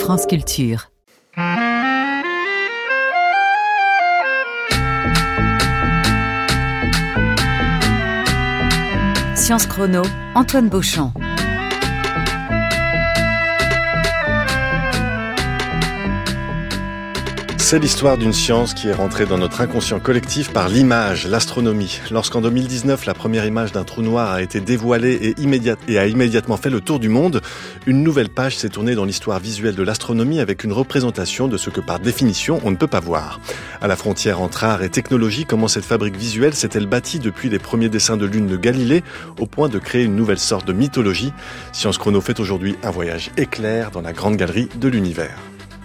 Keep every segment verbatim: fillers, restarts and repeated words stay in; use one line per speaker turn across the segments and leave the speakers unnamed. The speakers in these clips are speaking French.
France Culture. Science Chrono, Antoine Beauchamp.
C'est l'histoire d'une science qui est rentrée dans notre inconscient collectif par l'image, l'astronomie. Lorsqu'en deux mille dix-neuf, la première image d'un trou noir a été dévoilée et, immédiate, et a immédiatement fait le tour du monde, une nouvelle page s'est tournée dans l'histoire visuelle de l'astronomie avec une représentation de ce que par définition on ne peut pas voir. À la frontière entre art et technologie, comment cette fabrique visuelle s'est-elle bâtie depuis les premiers dessins de lune de Galilée au point de créer une nouvelle sorte de mythologie? Science Chrono fait aujourd'hui un voyage éclair dans la grande galerie de l'univers.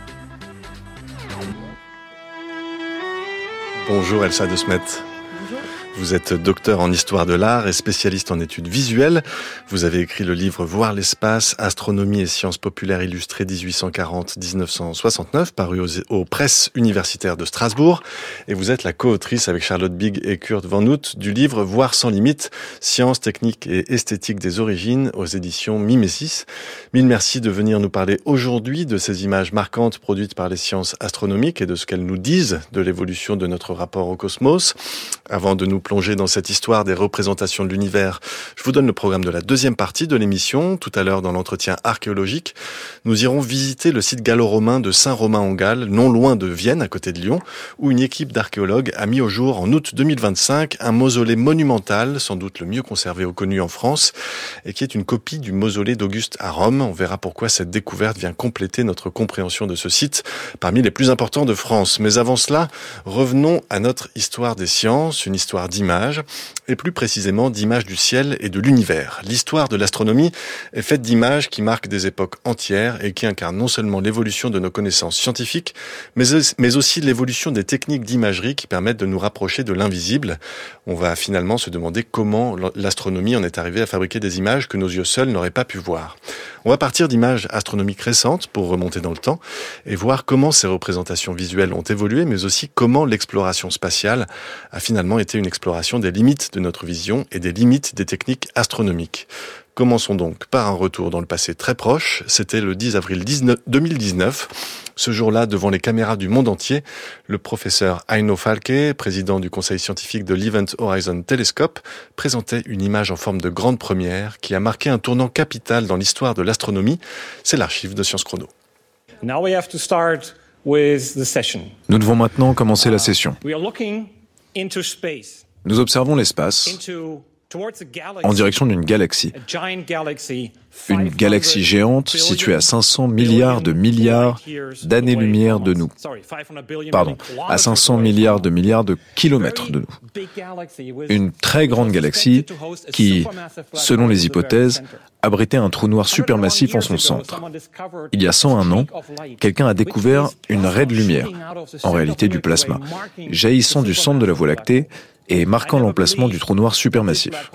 Bonjour Elsa de Smet.
Bonjour.
Vous êtes docteur en histoire de l'art et spécialiste en études visuelles. Vous avez écrit le livre Voir l'espace, astronomie et sciences populaires illustrées dix-huit cent quarante à dix-neuf cent soixante-neuf, paru aux, aux presses universitaires de Strasbourg. Et vous êtes la co-autrice avec Charlotte Big et Kurt Van Hout du livre Voir sans limite, sciences, techniques et esthétique des origines aux éditions Mimesis. Mille merci de venir nous parler aujourd'hui de ces images marquantes produites par les sciences astronomiques et de ce qu'elles nous disent de l'évolution de notre rapport au cosmos. Avant de nous plonger dans cette histoire des représentations de l'univers, je vous donne le programme de la deuxième partie de l'émission. Tout à l'heure, dans l'entretien archéologique, nous irons visiter le site gallo-romain de Saint-Romain-en-Galles, non loin de Vienne, à côté de Lyon, où une équipe d'archéologues a mis au jour, en août deux mille vingt-cinq, un mausolée monumental, sans doute le mieux conservé ou connu en France, et qui est une copie du mausolée d'Auguste à Rome. On verra pourquoi cette découverte vient compléter notre compréhension de ce site, parmi les plus importants de France. Mais avant cela, revenons à notre histoire des sciences, une histoire d'images, et plus précisément d'images du ciel et de l'univers. L'histoire de l'astronomie est faite d'images qui marquent des époques entières et qui incarnent non seulement l'évolution de nos connaissances scientifiques, mais, mais aussi l'évolution des techniques d'imagerie qui permettent de nous rapprocher de l'invisible. On va finalement se demander comment l'astronomie en est arrivée à fabriquer des images que nos yeux seuls n'auraient pas pu voir. On va partir d'images astronomiques récentes pour remonter dans le temps et voir comment ces représentations visuelles ont évolué, mais aussi comment l'exploration spatiale a finalement été une exploration des limites de notre vision et des limites des techniques astronomiques. Commençons donc par un retour dans le passé très proche. C'était le dix avril deux mille dix-neuf. Ce jour-là, devant les caméras du monde entier, le professeur Heino Falke, président du conseil scientifique de l'Event Horizon Telescope, présentait une image en forme de grande première qui a marqué un tournant capital dans l'histoire de l'astronomie. C'est l'archive de Science Chrono.
Now we have to start with the session.
Nous devons maintenant commencer la session.
We are looking into space.
Nous observons l'espace
Into towards a galaxy,
en direction d'une galaxie.
a giant galaxy,
Une galaxie géante située à cinq cents milliards de milliards d'années-lumière de nous. Pardon, à cinq cents milliards de milliards de kilomètres de nous. Une très grande galaxie qui, selon les hypothèses, abritait un trou noir supermassif en son centre. Il y a cent un ans, quelqu'un a découvert une raie de lumière, en réalité du plasma, jaillissant du centre de la Voie lactée et marquant l'emplacement du trou noir supermassif.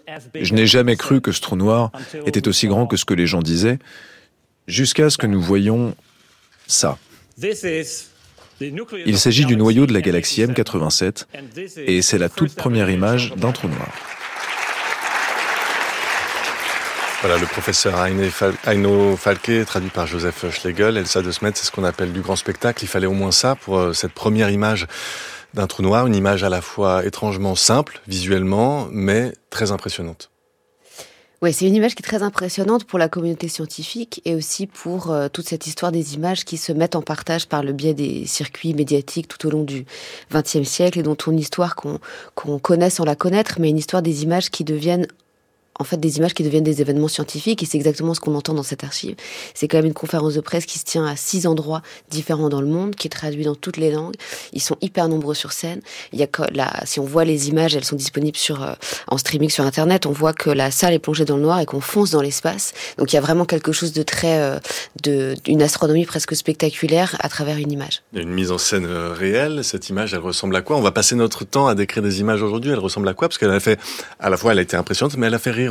Je n'ai jamais cru que ce trou noir était aussi grand que ce que les gens disaient, jusqu'à ce que nous voyions ça. Il s'agit du noyau de la galaxie M quatre-vingt-sept, et c'est la toute première image d'un trou noir.
Voilà, le professeur Heino Falke, traduit par Joseph Schlegel. Elsa de Smet, c'est ce qu'on appelle du grand spectacle. Il fallait au moins ça pour cette première image d'un trou noir, une image à la fois étrangement simple, visuellement, mais très impressionnante.
Oui, c'est une image qui est très impressionnante pour la communauté scientifique et aussi pour euh, toute cette histoire des images qui se mettent en partage par le biais des circuits médiatiques tout au long du vingtième siècle et dont on une histoire qu'on, qu'on connaît sans la connaître, mais une histoire des images qui deviennent en fait des images qui deviennent des événements scientifiques, et c'est exactement ce qu'on entend dans cette archive. C'est quand même une conférence de presse qui se tient à six endroits différents dans le monde, qui est traduite dans toutes les langues. Ils sont hyper nombreux sur scène. Il y a que là, si on voit les images, elles sont disponibles sur euh, en streaming sur Internet. On voit que la salle est plongée dans le noir et qu'on fonce dans l'espace. Donc il y a vraiment quelque chose de très, euh, de une astronomie presque spectaculaire à travers une image.
Il y a une mise en scène réelle. Cette image, elle ressemble à quoi? On va passer notre temps à décrire des images aujourd'hui. Elle ressemble à quoi? Parce qu'elle a fait, à la fois, elle a été impressionnante, mais elle a fait rire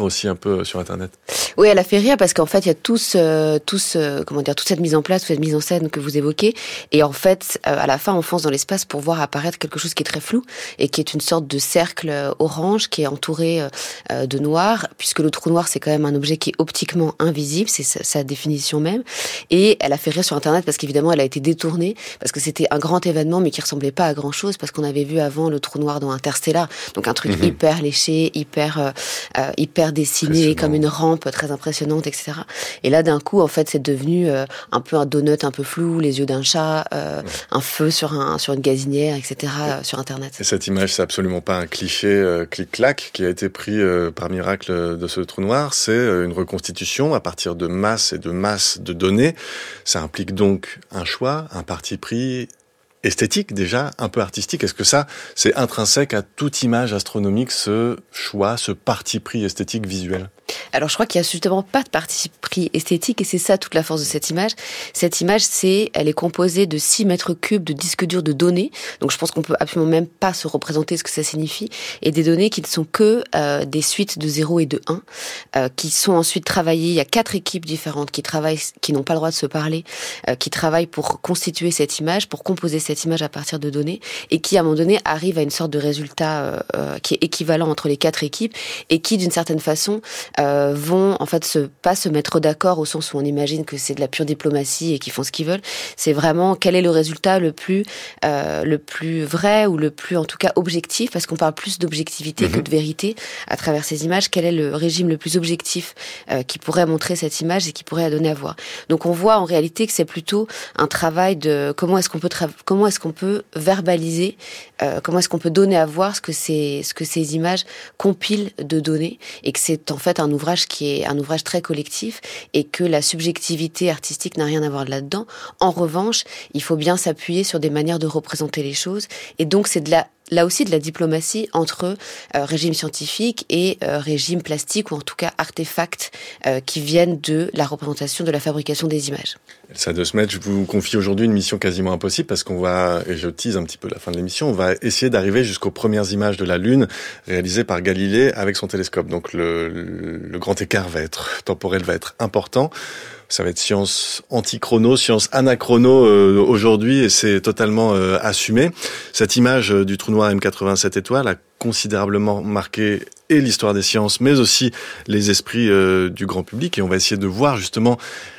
rire aussi un peu sur Internet.
Oui, elle a fait rire parce qu'en fait, il y a tous, euh, tous, euh, comment dire, toute cette mise en place, toute cette mise en scène que vous évoquez. Et en fait, euh, à la fin, on fonce dans l'espace pour voir apparaître quelque chose qui est très flou et qui est une sorte de cercle orange qui est entouré euh, de noir, puisque le trou noir, c'est quand même un objet qui est optiquement invisible, c'est sa, sa définition même. Et elle a fait rire sur Internet parce qu'évidemment, elle a été détournée, parce que c'était un grand événement, mais qui ressemblait pas à grand chose, parce qu'on avait vu avant le trou noir dans Interstellar, donc un truc mmh. hyper léché, hyper, euh, euh, hyper dessiné, comme une rampe très impressionnante, et cetera. Et là, d'un coup, en fait, c'est devenu euh, un peu un donut un peu flou, les yeux d'un chat, euh, ouais. un feu sur un sur une gazinière, et cetera. Ouais. Euh, sur Internet.
Et cette image, c'est absolument pas un cliché euh, clic-clac qui a été pris euh, par miracle de ce trou noir. C'est euh, une reconstitution à partir de masse et de masse de données. Ça implique donc un choix, un parti pris esthétique déjà, un peu artistique. Est-ce que ça, c'est intrinsèque à toute image astronomique, ce choix, ce parti pris esthétique visuel ?
Alors, je crois qu'il y a justement pas de parti pris esthétique et c'est ça toute la force de cette image. Cette image, c'est, elle est composée de six mètres cubes de disques durs de données. Donc, je pense qu'on peut absolument même pas se représenter ce que ça signifie. Et des données qui ne sont que euh, des suites de zéro et de un, euh, qui sont ensuite travaillées. Il y a quatre équipes différentes qui travaillent, qui n'ont pas le droit de se parler, euh, qui travaillent pour constituer cette image, pour composer cette image à partir de données et qui, à un moment donné, arrivent à une sorte de résultat euh, euh, qui est équivalent entre les quatre équipes et qui, d'une certaine façon, Euh, vont en fait se, pas se mettre d'accord au sens où on imagine que c'est de la pure diplomatie et qu'ils font ce qu'ils veulent. C'est vraiment quel est le résultat le plus euh, le plus vrai ou le plus en tout cas objectif, parce qu'on parle plus d'objectivité mmh. que de vérité à travers ces images. Quel est le régime le plus objectif euh, qui pourrait montrer cette image et qui pourrait la donner à voir. Donc on voit en réalité que c'est plutôt un travail de comment est-ce qu'on peut tra- comment est-ce qu'on peut verbaliser, euh, comment est-ce qu'on peut donner à voir ce que ces ce que ces images compilent de données et que c'est en fait un ouvrage qui est un ouvrage très collectif et que la subjectivité artistique n'a rien à voir là-dedans. En revanche, il faut bien s'appuyer sur des manières de représenter les choses et donc c'est de la là aussi de la diplomatie entre euh, régime scientifique et euh, régime plastique ou en tout cas artefacts euh, qui viennent de la représentation, de la fabrication des images.
Elsa De Smet, je vous confie aujourd'hui une mission quasiment impossible parce qu'on va, et je tease un petit peu la fin de l'émission, on va essayer d'arriver jusqu'aux premières images de la Lune réalisées par Galilée avec son télescope. Donc le, le, le grand écart va être temporel, va être important. Ça va être science anti-chrono, science anachrono euh, aujourd'hui et c'est totalement euh, assumé. Cette image euh, du trou noir M quatre-vingt-sept étoiles a considérablement marqué et l'histoire des sciences mais aussi les esprits euh, du grand public et on va essayer de voir justement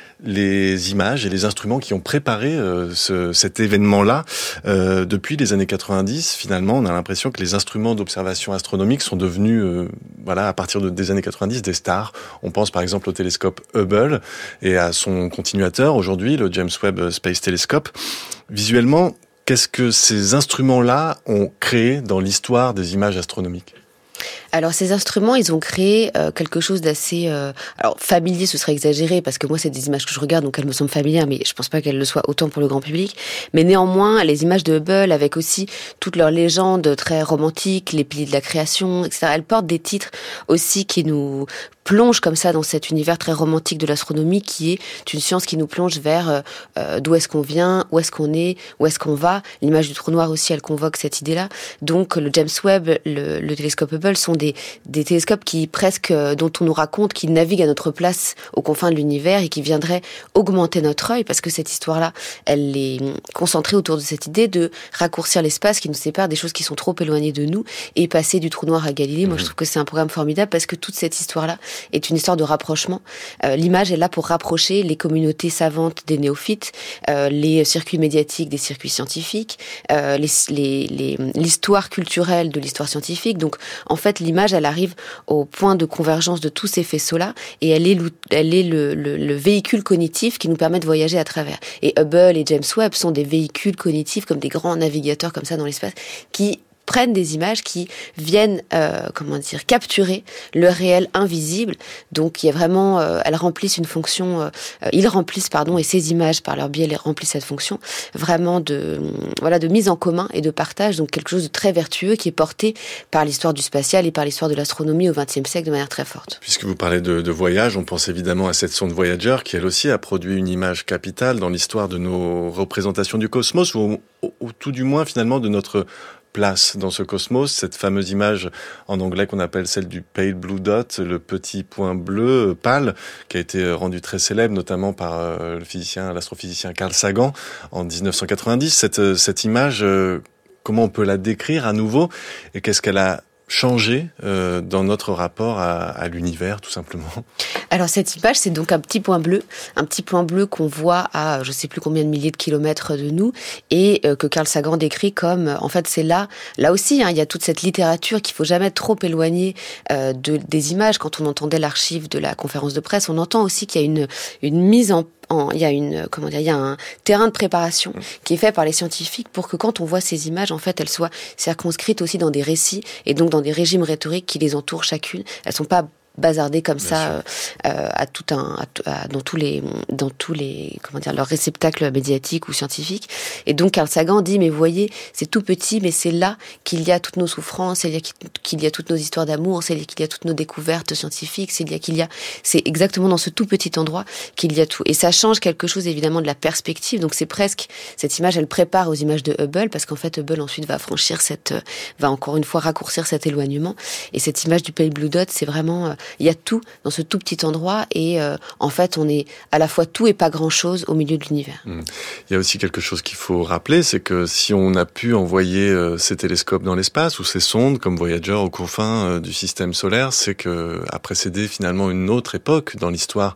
les images et les instruments qui ont préparé euh, ce, cet événement-là. Euh, depuis les années quatre-vingt-dix, finalement, on a l'impression que les instruments d'observation astronomique sont devenus, euh, voilà, à partir de, des années quatre-vingt-dix, des stars. On pense par exemple au télescope Hubble et à son continuateur aujourd'hui, le James Webb Space Telescope. Visuellement, qu'est-ce que ces instruments-là ont créé dans l'histoire des images astronomiques ?
Alors ces instruments, ils ont créé euh, quelque chose d'assez euh, alors familier, ce serait exagéré parce que moi c'est des images que je regarde donc elles me semblent familières, mais je pense pas qu'elles le soient autant pour le grand public. Mais néanmoins, les images de Hubble avec aussi toutes leurs légendes très romantiques, les piliers de la création, et cetera. Elles portent des titres aussi qui nous plongent comme ça dans cet univers très romantique de l'astronomie qui est une science qui nous plonge vers euh, d'où est-ce qu'on vient, où est-ce qu'on est, où est-ce qu'on va. L'image du trou noir aussi, elle convoque cette idée-là. Donc le James Webb, le, le télescope Hubble sont des, des télescopes qui presque, dont on nous raconte qu'ils naviguent à notre place aux confins de l'univers et qui viendraient augmenter notre œil parce que cette histoire-là, elle est concentrée autour de cette idée de raccourcir l'espace qui nous sépare des choses qui sont trop éloignées de nous et passer du trou noir à Galilée. Mmh. Moi, je trouve que c'est un programme formidable parce que toute cette histoire-là est une histoire de rapprochement. Euh, l'image est là pour rapprocher les communautés savantes des néophytes, euh, les circuits médiatiques des circuits scientifiques, euh, les, les, les, l'histoire culturelle de l'histoire scientifique. Donc, en fait, l'image, elle arrive au point de convergence de tous ces faisceaux-là et elle est, elle est le, le, le véhicule cognitif qui nous permet de voyager à travers. Et Hubble et James Webb sont des véhicules cognitifs comme des grands navigateurs comme ça dans l'espace qui prennent des images qui viennent, euh, comment dire, capturer le réel invisible. Donc, il y a vraiment, euh, elles remplissent une fonction, euh, ils remplissent, pardon, et ces images, par leur biais, elles remplissent cette fonction vraiment de, voilà, de mise en commun et de partage. Donc, quelque chose de très vertueux qui est porté par l'histoire du spatial et par l'histoire de l'astronomie au vingtième siècle de manière très forte.
Puisque vous parlez de, de voyage, on pense évidemment à cette sonde Voyager qui, elle aussi, a produit une image capitale dans l'histoire de nos représentations du cosmos ou, ou, ou tout du moins, finalement, de notre place dans ce cosmos, cette fameuse image en anglais qu'on appelle celle du pale blue dot, le petit point bleu pâle, qui a été rendu très célèbre notamment par euh, le physicien, l'astrophysicien Carl Sagan en dix-neuf cent quatre-vingt-dix. Cette, cette image, euh, comment on peut la décrire à nouveau et qu'est-ce qu'elle a changé euh, dans notre rapport à, à l'univers, tout simplement?
Alors cette image, c'est donc un petit point bleu, un petit point bleu qu'on voit à je sais plus combien de milliers de kilomètres de nous et euh, que Carl Sagan décrit comme, en fait, c'est là, là aussi, hein, il y a toute cette littérature qu'il faut jamais trop éloigner euh, de, des images. Quand on entendait l'archive de la conférence de presse, on entend aussi qu'il y a une, une mise en En, il y a une, comment dire, il y a un terrain de préparation qui est fait par les scientifiques pour que quand on voit ces images, en fait, elles soient circonscrites aussi dans des récits et donc dans des régimes rhétoriques qui les entourent chacune. Elles sont pas bazardées comme Bien ça euh, à tout un à, à, dans tous les dans tous les comment dire leurs réceptacles médiatiques ou scientifiques. Et donc Carl Sagan dit mais voyez, c'est tout petit mais c'est là qu'il y a toutes nos souffrances, c'est là qu'il y a toutes nos histoires d'amour, c'est là qu'il y a toutes nos découvertes scientifiques, c'est là qu'il y a c'est exactement dans ce tout petit endroit qu'il y a tout. Et ça change quelque chose évidemment de la perspective. Donc c'est presque cette image, elle prépare aux images de Hubble parce qu'en fait Hubble ensuite va franchir cette va encore une fois raccourcir cet éloignement. Et cette image du pale blue dot, c'est vraiment il y a tout dans ce tout petit endroit et euh, en fait on est à la fois tout et pas grand-chose au milieu de l'univers. Mmh.
Il y a aussi quelque chose qu'il faut rappeler, c'est que si on a pu envoyer euh, ces télescopes dans l'espace ou ces sondes comme Voyager aux confins euh, du système solaire, c'est que a précédé finalement une autre époque dans l'histoire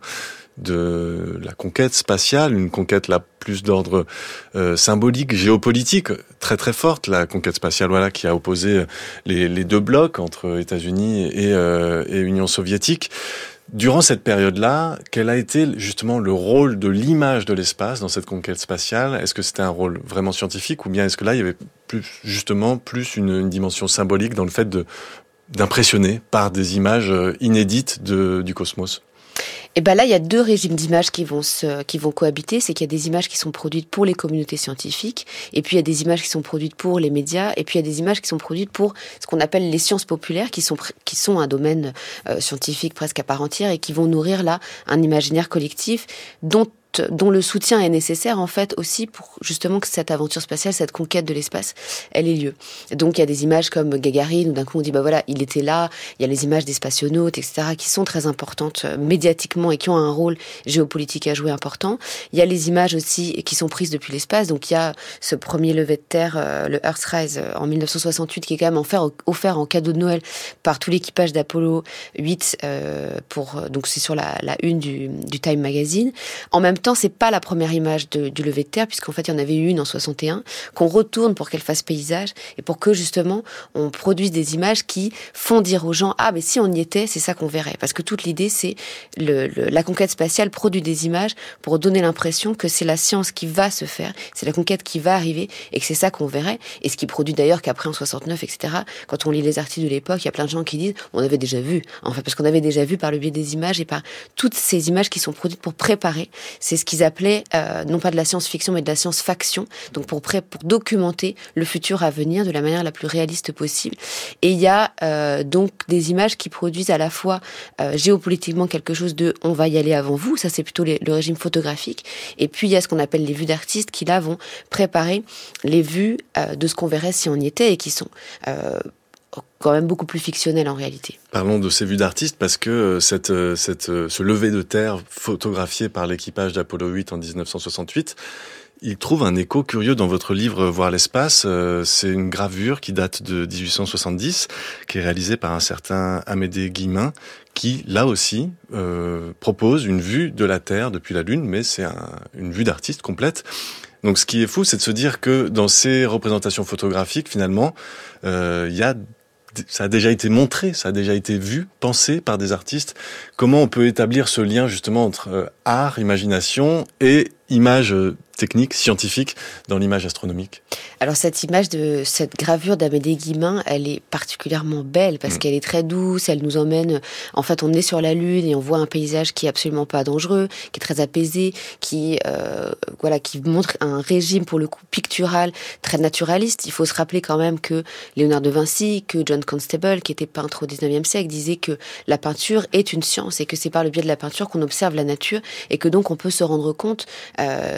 de la conquête spatiale, une conquête là plus d'ordre euh, symbolique, géopolitique, très très forte, la conquête spatiale, voilà, qui a opposé les, les deux blocs entre États-Unis et, euh, et Union soviétique. Durant cette période-là, quel a été justement le rôle de l'image de l'espace dans cette conquête spatiale? Est-ce que c'était un rôle vraiment scientifique ou bien est-ce que là il y avait plus justement plus une, une dimension symbolique dans le fait de d'impressionner par des images inédites de, du cosmos?
Et ben là, il y a deux régimes d'images qui vont se, qui vont cohabiter. C'est qu'il y a des images qui sont produites pour les communautés scientifiques, et puis il y a des images qui sont produites pour les médias, et puis il y a des images qui sont produites pour ce qu'on appelle les sciences populaires, qui sont qui sont un domaine euh, scientifique presque à part entière et qui vont nourrir là un imaginaire collectif dont dont le soutien est nécessaire en fait aussi pour justement que cette aventure spatiale, cette conquête de l'espace, elle ait lieu. Donc il y a des images comme Gagarine où d'un coup on dit bah voilà, il était là. Il y a les images des spationautes, et cetera qui sont très importantes euh, médiatiquement et qui ont un rôle géopolitique à jouer important. Il y a les images aussi qui sont prises depuis l'espace. Donc il y a ce premier lever de terre, euh, le Earthrise euh, en dix-neuf cent soixante-huit qui est quand même offert, offert en cadeau de Noël par tout l'équipage d'Apollo huit. Euh, pour donc c'est sur la, la une du, du Time Magazine. En même temps, c'est pas la première image de, du lever de terre, puisqu'en fait, il y en avait eu une en soixante et un, qu'on retourne pour qu'elle fasse paysage, et pour que, justement, on produise des images qui font dire aux gens, ah, mais si on y était, c'est ça qu'on verrait. Parce que toute l'idée, c'est le, le, la conquête spatiale produit des images pour donner l'impression que c'est la science qui va se faire, c'est la conquête qui va arriver, et que c'est ça qu'on verrait. Et ce qui produit d'ailleurs qu'après, en soixante-neuf, et cetera, quand on lit les articles de l'époque, il y a plein de gens qui disent, on avait déjà vu, en fait, parce qu'on avait déjà vu par le biais des images et par toutes ces images qui sont produites pour préparer. C'est ce qu'ils appelaient, euh, non pas de la science-fiction, mais de la science-faction, donc pour, pré- pour documenter le futur à venir de la manière la plus réaliste possible. Et il y a euh, donc des images qui produisent à la fois euh, géopolitiquement quelque chose de « on va y aller avant vous », ça c'est plutôt les, le régime photographique, et puis il y a ce qu'on appelle les vues d'artistes qui là vont préparer les vues euh, de ce qu'on verrait si on y était et qui sont... Euh, quand même beaucoup plus fictionnel en réalité.
Parlons de ces vues d'artistes parce que cette, cette, ce lever de terre photographié par l'équipage d'Apollo huit en dix-neuf cent soixante-huit, il trouve un écho curieux dans votre livre « Voir l'espace ». C'est une gravure qui date de dix-huit cent soixante-dix, qui est réalisée par un certain Amédée Guillemin, qui, là aussi, euh, propose une vue de la Terre depuis la Lune, mais c'est un, une vue d'artiste complète. Donc ce qui est fou, c'est de se dire que dans ces représentations photographiques, finalement, euh, il y a ça a déjà été montré, ça a déjà été vu, pensé par des artistes. Comment on peut établir ce lien justement entre euh, art, imagination et image euh, technique, scientifique dans l'image astronomique?
Alors cette image de cette gravure d'Amédée Guillemin, elle est particulièrement belle parce mmh. qu'elle est très douce, elle nous emmène, en fait on est sur la Lune et on voit un paysage qui est absolument pas dangereux, qui est très apaisé, qui euh, voilà, qui montre un régime pour le coup pictural très naturaliste. Il faut se rappeler quand même que Léonard de Vinci, que John Constable, qui était peintre au dix-neuvième siècle, disait que la peinture est une science et que c'est par le biais de la peinture qu'on observe la nature et que donc on peut se rendre compte euh, de ce qui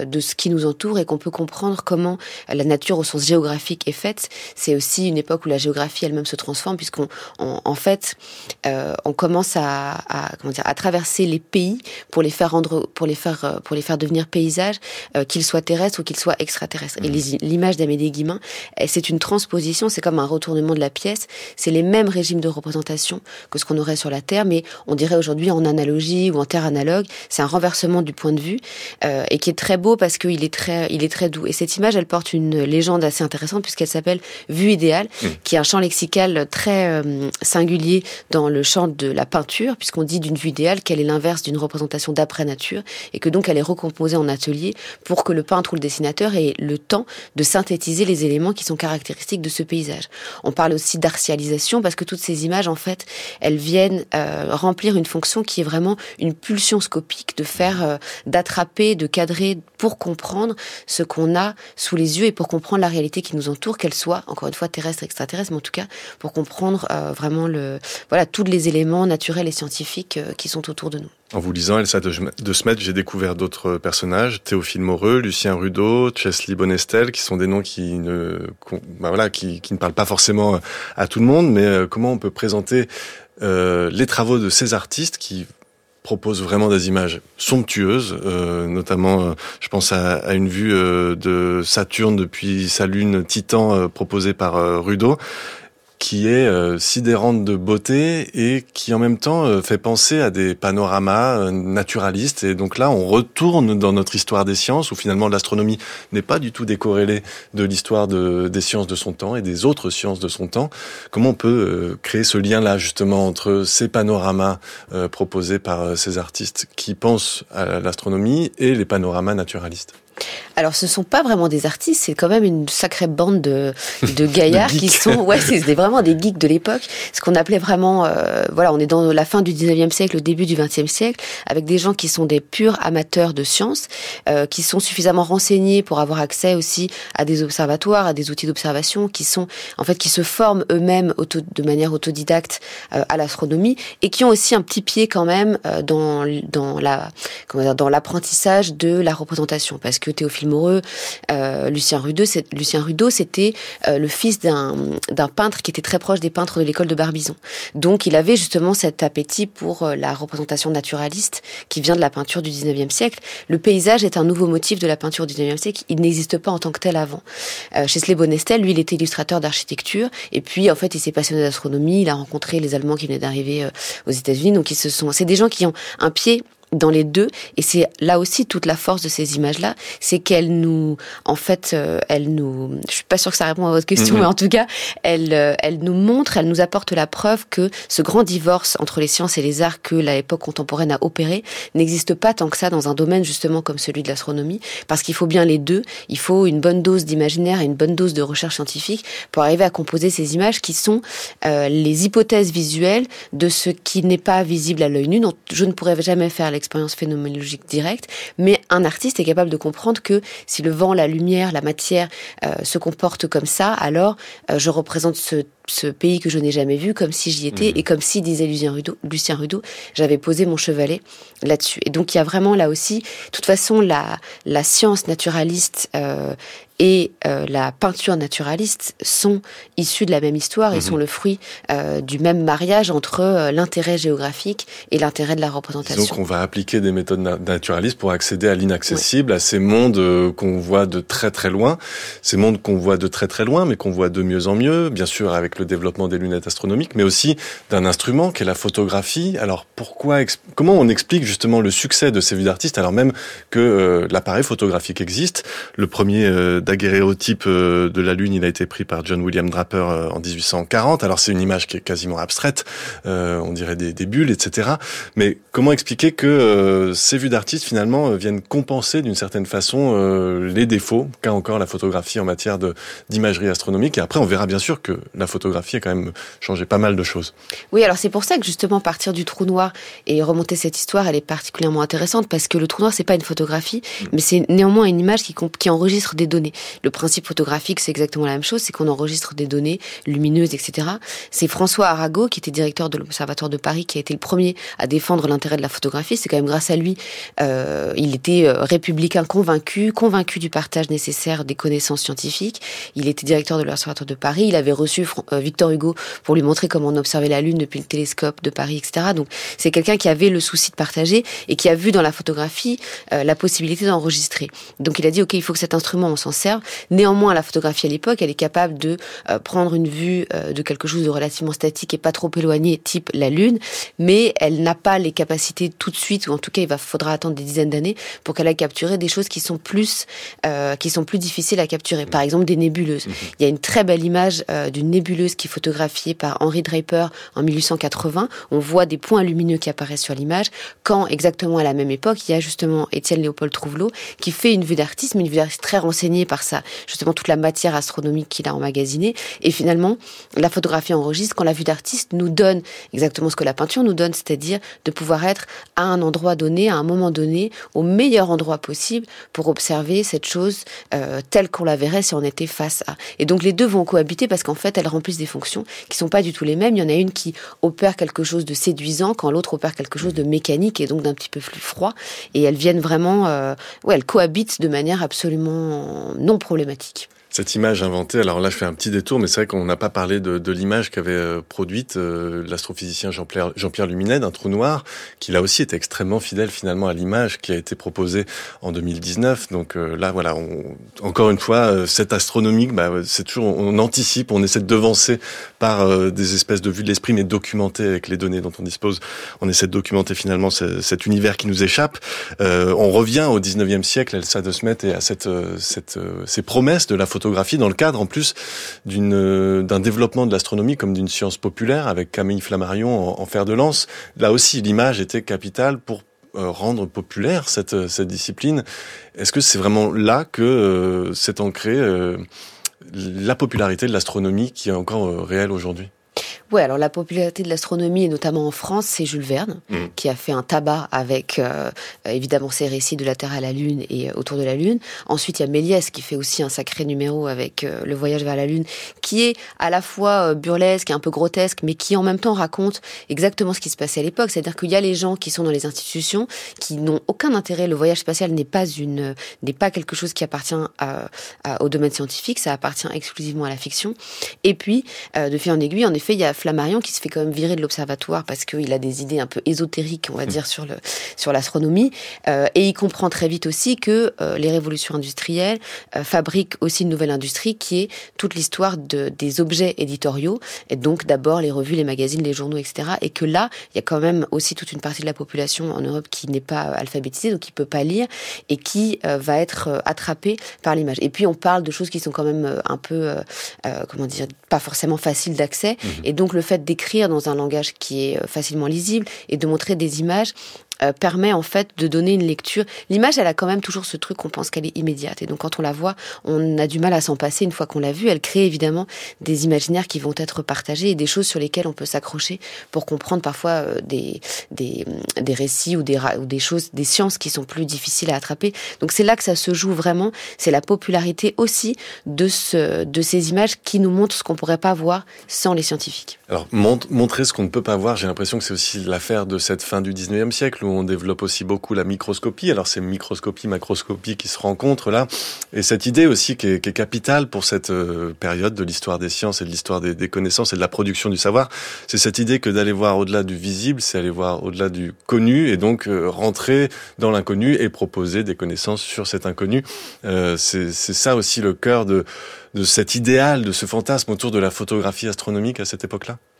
qui nous entoure et qu'on peut comprendre comment la nature au sens géographique est faite. C'est aussi une époque où la géographie elle-même se transforme, puisqu'on, on, en fait, euh, on commence à, à, comment dire, à traverser les pays pour les faire rendre, pour les faire, pour les faire devenir paysages, euh, qu'ils soient terrestres ou qu'ils soient extraterrestres. Mmh. Et les, l'image d'Amédée Guimin, c'est une transposition, c'est comme un retournement de la pièce. C'est les mêmes régimes de représentation que ce qu'on aurait sur la Terre, mais on dirait aujourd'hui en analogie ou en terre analogue. C'est un renversement du point de vue euh, et qui est très beau parce qu'il est très, il est très doux. Et cette image, elle porte une légende assez intéressante puisqu'elle s'appelle Vue idéale, mmh. qui est un champ lexical très euh, singulier dans le champ de la peinture, puisqu'on dit d'une vue idéale qu'elle est l'inverse d'une représentation d'après nature et que donc elle est recomposée en atelier pour que le peintre ou le dessinateur ait le temps de synthétiser les éléments qui sont caractéristiques de ce paysage. On parle aussi d'artialisation parce que toutes ces images, en fait, elles viennent euh, remplir une fonction qui est vraiment une pulsion scopique, de faire, euh, d'attraper, de cadrer pour comprendre ce qu'on a sous les yeux et pour comprendre la réalité qui nous entoure, qu'elle soit, encore une fois, terrestre, extraterrestre, mais en tout cas, pour comprendre euh, vraiment le, voilà, tous les éléments naturels et scientifiques euh, qui sont autour de nous.
En vous lisant Elsa de Smet, j'ai découvert d'autres personnages, Théophile Moreux, Lucien Rudeau, Chesley Bonestel, qui sont des noms qui ne, bah voilà, qui, qui ne parlent pas forcément à tout le monde, mais euh, comment on peut présenter euh, les travaux de ces artistes qui proposent vraiment des images somptueuses, euh, notamment, euh, je pense à, à une vue euh, de Saturne depuis sa lune Titan euh, proposée par euh, Rudeau, qui est euh, sidérante de beauté et qui en même temps euh, fait penser à des panoramas euh, naturalistes. Et donc là, on retourne dans notre histoire des sciences, où finalement l'astronomie n'est pas du tout décorrélée de l'histoire de, des sciences de son temps et des autres sciences de son temps. Comment on peut euh, créer ce lien-là justement entre ces panoramas euh, proposés par euh, ces artistes qui pensent à l'astronomie et les panoramas naturalistes ?
Alors, ce sont pas vraiment des artistes, c'est quand même une sacrée bande de, de gaillards qui sont, ouais, c'est vraiment des geeks de l'époque. Ce qu'on appelait vraiment, euh, voilà, on est dans la fin du dix-neuvième siècle, le début du vingtième siècle, avec des gens qui sont des purs amateurs de sciences, euh, qui sont suffisamment renseignés pour avoir accès aussi à des observatoires, à des outils d'observation, qui sont, en fait, qui se forment eux-mêmes auto, de manière autodidacte euh, à l'astronomie et qui ont aussi un petit pied quand même euh, dans, dans la, comment dire, dans l'apprentissage de la représentation, parce que Théophile Moreux, euh, Lucien Rudeau, c'est, Lucien Rudeau, c'était euh, le fils d'un, d'un peintre qui était très proche des peintres de l'école de Barbizon. Donc, il avait justement cet appétit pour euh, la représentation naturaliste qui vient de la peinture du dix-neuvième siècle. Le paysage est un nouveau motif de la peinture du dix-neuvième siècle. Il n'existe pas en tant que tel avant. Euh, Chesley Bonestel, lui, il était illustrateur d'architecture et puis, en fait, il s'est passionné d'astronomie. Il a rencontré les Allemands qui venaient d'arriver euh, aux États-Unis. Donc, ils se sont, c'est des gens qui ont un pied dans les deux, et c'est là aussi toute la force de ces images-là, c'est qu'elles nous, en fait, euh, elles nous, je suis pas sûre que ça répond à votre question, mmh. mais en tout cas, elles, euh, elles nous montrent, elles nous apportent la preuve que ce grand divorce entre les sciences et les arts que l'époque contemporaine a opéré n'existe pas tant que ça dans un domaine justement comme celui de l'astronomie, parce qu'il faut bien les deux, il faut une bonne dose d'imaginaire et une bonne dose de recherche scientifique pour arriver à composer ces images qui sont euh, les hypothèses visuelles de ce qui n'est pas visible à l'œil nu, dont je ne pourrais jamais faire expérience phénoménologique directe, mais un artiste est capable de comprendre que si le vent, la lumière, la matière euh, se comportent comme ça, alors euh, je représente ce, ce pays que je n'ai jamais vu comme si j'y étais, mmh. et comme si, disait Lucien Rudeau, Lucien Rudeau, j'avais posé mon chevalet là-dessus. Et donc il y a vraiment là aussi, de toute façon, la, la science naturaliste euh, et euh, la peinture naturaliste sont issus de la même histoire et mmh. sont le fruit euh, du même mariage entre euh, l'intérêt géographique et l'intérêt de la représentation.
Donc on va appliquer des méthodes na- naturalistes pour accéder à l'inaccessible, oui. à ces mondes euh, qu'on voit de très très loin, ces mondes qu'on voit de très très loin, mais qu'on voit de mieux en mieux, bien sûr avec le développement des lunettes astronomiques, mais aussi d'un instrument qu'est la photographie. Alors pourquoi, exp- comment on explique justement le succès de ces vues d'artistes, alors même que euh, l'appareil photographique existe. Le premier euh, daguerréotype euh, de la Lune, il a été pris par John William Draper euh, en dix-huit cent quarante. Alors c'est une image qui est quasiment abstraite, euh, on dirait des, des bulles, et cetera. Mais comment expliquer que euh, ces vues d'artistes finalement euh, viennent compenser d'une certaine façon euh, les défauts qu'a encore la photographie en matière de, d'imagerie astronomique. Et après, on verra bien sûr que la photographie photographie a quand même changé pas mal de choses.
Oui, alors c'est pour ça que justement partir du trou noir et remonter cette histoire, elle est particulièrement intéressante parce que le trou noir, c'est pas une photographie, mmh. mais c'est néanmoins une image qui, qui enregistre des données. Le principe photographique, c'est exactement la même chose, c'est qu'on enregistre des données lumineuses, et cetera. C'est François Arago, qui était directeur de l'Observatoire de Paris, qui a été le premier à défendre l'intérêt de la photographie. C'est quand même grâce à lui, euh, il était républicain convaincu, convaincu du partage nécessaire des connaissances scientifiques. Il était directeur de l'Observatoire de Paris. Il avait reçu euh, Victor Hugo pour lui montrer comment on observait la Lune depuis le télescope de Paris, et cetera. Donc, c'est quelqu'un qui avait le souci de partager et qui a vu dans la photographie euh, la possibilité d'enregistrer. Donc, il a dit, OK, il faut que cet instrument, on s'en serve. Néanmoins, la photographie à l'époque, elle est capable de euh, prendre une vue euh, de quelque chose de relativement statique et pas trop éloigné, type la Lune, mais elle n'a pas les capacités tout de suite, ou en tout cas, il va, faudra attendre des dizaines d'années pour qu'elle ait capturé des choses qui sont plus, euh, qui sont plus difficiles à capturer. Par exemple, des nébuleuses. Mmh. Il y a une très belle image euh, d'une nébuleuse qui est photographiée par Henry Draper en mille huit cent quatre-vingts. On voit des points lumineux qui apparaissent sur l'image, quand exactement à la même époque, il y a justement Étienne Léopold Trouvelot qui fait une vue d'artiste, mais une vue d'artiste très renseignée par sa, justement toute la matière astronomique qu'il a emmagasinée. Et finalement, la photographie enregistre quand la vue d'artiste nous donne exactement ce que la peinture nous donne, c'est-à-dire de pouvoir être à un endroit donné, à un moment donné, au meilleur endroit possible pour observer cette chose euh, telle qu'on la verrait si on était face à. Et donc les deux vont cohabiter parce qu'en fait, elles remplissent des fonctions qui sont pas du tout les mêmes. Il y en a une qui opère quelque chose de séduisant quand l'autre opère quelque chose de mécanique et donc d'un petit peu plus froid. Et elles viennent vraiment, euh, ouais, elles cohabitent de manière absolument non problématique.
Cette image inventée, alors là je fais un petit détour, mais c'est vrai qu'on n'a pas parlé de, de l'image qu'avait euh, produite euh, l'astrophysicien Jean-Pierre, Jean-Pierre Luminet d'un trou noir, qui là aussi était extrêmement fidèle finalement à l'image qui a été proposée en deux mille dix-neuf. Donc euh, là voilà, on, encore une fois, euh, cette astronomique, bah, c'est toujours, on, on anticipe, on essaie de devancer par euh, des espèces de vues de l'esprit, mais documenter avec les données dont on dispose. On essaie de documenter finalement ce, cet univers qui nous échappe. Euh, on revient au dix-neuvième siècle, Elsa de Smet, et à cette, cette, ces promesses de la photographie dans le cadre en plus d'une, d'un développement de l'astronomie comme d'une science populaire avec Camille Flammarion en, en fer de lance. Là aussi, l'image était capitale pour euh, rendre populaire cette, cette discipline. Est-ce que c'est vraiment là que euh, s'est ancrée euh, la popularité de l'astronomie qui est encore euh, réelle aujourd'hui ?
Ouais, alors la popularité de l'astronomie, et notamment en France, c'est Jules Verne, mmh. qui a fait un tabac avec, euh, évidemment, ses récits de la Terre à la Lune et euh, autour de la Lune. Ensuite, il y a Méliès, qui fait aussi un sacré numéro avec euh, le voyage vers la Lune, qui est à la fois euh, burlesque et un peu grotesque, mais qui en même temps raconte exactement ce qui se passait à l'époque. C'est-à-dire qu'il y a les gens qui sont dans les institutions, qui n'ont aucun intérêt. Le voyage spatial n'est pas une, n'est pas quelque chose qui appartient à, à, au domaine scientifique, ça appartient exclusivement à la fiction. Et puis, euh, de fil en aiguille, en effet, il y a Flammarion qui se fait quand même virer de l'observatoire parce qu'il a des idées un peu ésotériques, on va dire, sur le sur l'astronomie. Euh, et il comprend très vite aussi que euh, les révolutions industrielles euh, fabriquent aussi une nouvelle industrie qui est toute l'histoire de, des objets éditoriaux. Et donc d'abord les revues, les magazines, les journaux, et cetera. Et que là, il y a quand même aussi toute une partie de la population en Europe qui n'est pas alphabétisée, donc qui peut pas lire et qui euh, va être euh, attrapée par l'image. Et puis on parle de choses qui sont quand même euh, un peu, euh, euh, comment dire, pas forcément faciles d'accès. Mmh. Et donc le fait d'écrire dans un langage qui est facilement lisible et de montrer des images euh, permet en fait de donner une lecture. L'image, elle a quand même toujours ce truc qu'on pense qu'elle est immédiate. Et donc quand on la voit, on a du mal à s'en passer une fois qu'on l'a vue. Elle crée évidemment des imaginaires qui vont être partagés et des choses sur lesquelles on peut s'accrocher pour comprendre parfois euh, des, des, des récits ou des, ou des choses, des sciences qui sont plus difficiles à attraper. Donc c'est là que ça se joue vraiment. C'est la popularité aussi de, ce, de ces images qui nous montrent ce qu'on pourrait pas voir sans les scientifiques.
Alors, montrer ce qu'on ne peut pas voir, j'ai l'impression que c'est aussi l'affaire de cette fin du dix-neuvième siècle où on développe aussi beaucoup la microscopie. Alors, c'est microscopie, macroscopie qui se rencontrent là. Et cette idée aussi qui est, qui est capitale pour cette euh, période de l'histoire des sciences et de l'histoire des, des connaissances et de la production du savoir, c'est cette idée que d'aller voir au-delà du visible, c'est aller voir au-delà du connu et donc euh, rentrer dans l'inconnu et proposer des connaissances sur cet inconnu. Euh, c'est, c'est ça aussi le cœur de de cet idéal, de ce fantasme autour de la photographie astronomique à cette époque-là ?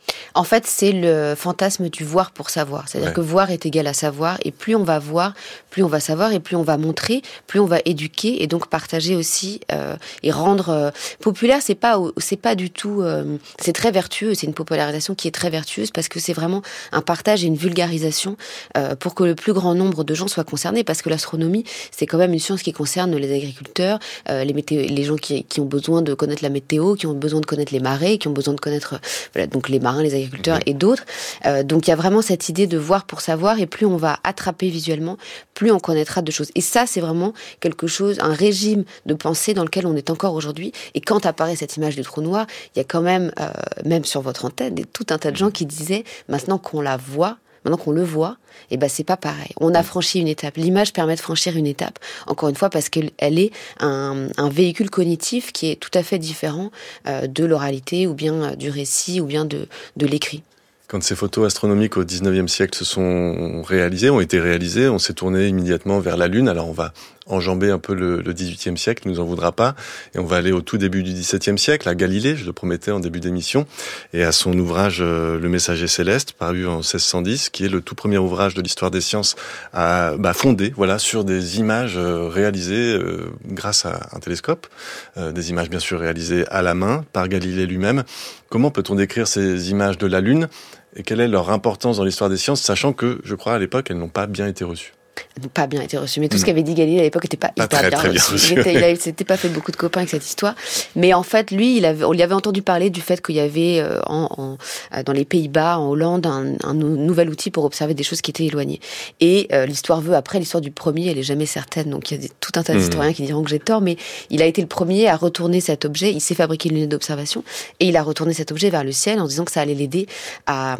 En fait, c'est le fantasme du voir pour savoir. C'est-à-dire ouais. que voir est égal à savoir, et plus on va voir, plus on va savoir, et plus on va montrer, plus on va éduquer, et donc partager aussi euh, et rendre euh, populaire. C'est pas, c'est pas du tout. Euh, c'est très vertueux. C'est une popularisation qui est très vertueuse parce que c'est vraiment un partage et une vulgarisation euh, pour que le plus grand nombre de gens soient concernés. Parce que l'astronomie, c'est quand même une science qui concerne les agriculteurs, euh, les météo, les gens qui, qui ont besoin de connaître la météo, qui ont besoin de connaître les marées, qui ont besoin de connaître voilà, donc les marins, les agriculteurs et d'autres. Euh, donc il y a vraiment cette idée de voir pour savoir, et plus on va attraper visuellement, plus on connaîtra de choses. Et ça, c'est vraiment quelque chose, un régime de pensée dans lequel on est encore aujourd'hui. Et quand apparaît cette image du trou noir, il y a quand même, euh, même sur votre antenne, tout un tas de gens qui disaient, maintenant qu'on la voit, maintenant qu'on le voit, eh ben c'est pas pareil. On a franchi une étape. L'image permet de franchir une étape, encore une fois, parce qu'elle est un, un véhicule cognitif qui est tout à fait différent euh, de l'oralité, ou bien euh, du récit, ou bien de, de l'écrit.
Quand ces photos astronomiques au dix-neuvième siècle se sont réalisées, ont été réalisées, on s'est tourné immédiatement vers la Lune. Alors on va enjamber un peu le, le dix-huitième siècle, il nous en voudra pas, et on va aller au tout début du dix-septième siècle, à Galilée, je le promettais en début d'émission, et à son ouvrage euh, Le Messager céleste, paru en seize cent dix, qui est le tout premier ouvrage de l'histoire des sciences à, bah, fondé voilà, sur des images euh, réalisées euh, grâce à un télescope, euh, des images bien sûr réalisées à la main par Galilée lui-même. Comment peut-on décrire ces images de la Lune et quelle est leur importance dans l'histoire des sciences, sachant que, je crois, à l'époque, elles n'ont pas bien été reçues?
Pas bien été reçu, mais tout ce qu'avait dit Galilée à l'époque n'était pas,
pas
hyper
très,
bien,
très bien
reçu.
reçu.
Il était, il a, s'était pas fait beaucoup de copains avec cette histoire. Mais en fait, lui, il avait, on lui avait entendu parler du fait qu'il y avait euh, en, en, dans les Pays-Bas, en Hollande, un, un nouvel outil pour observer des choses qui étaient éloignées. Et euh, l'histoire veut, après, l'histoire du premier, elle est jamais certaine. Donc il y a des, tout un tas d'historiens mmh. qui diront que j'ai tort, mais il a été le premier à retourner cet objet. Il s'est fabriqué une lunette d'observation et il a retourné cet objet vers le ciel en disant que ça allait l'aider à,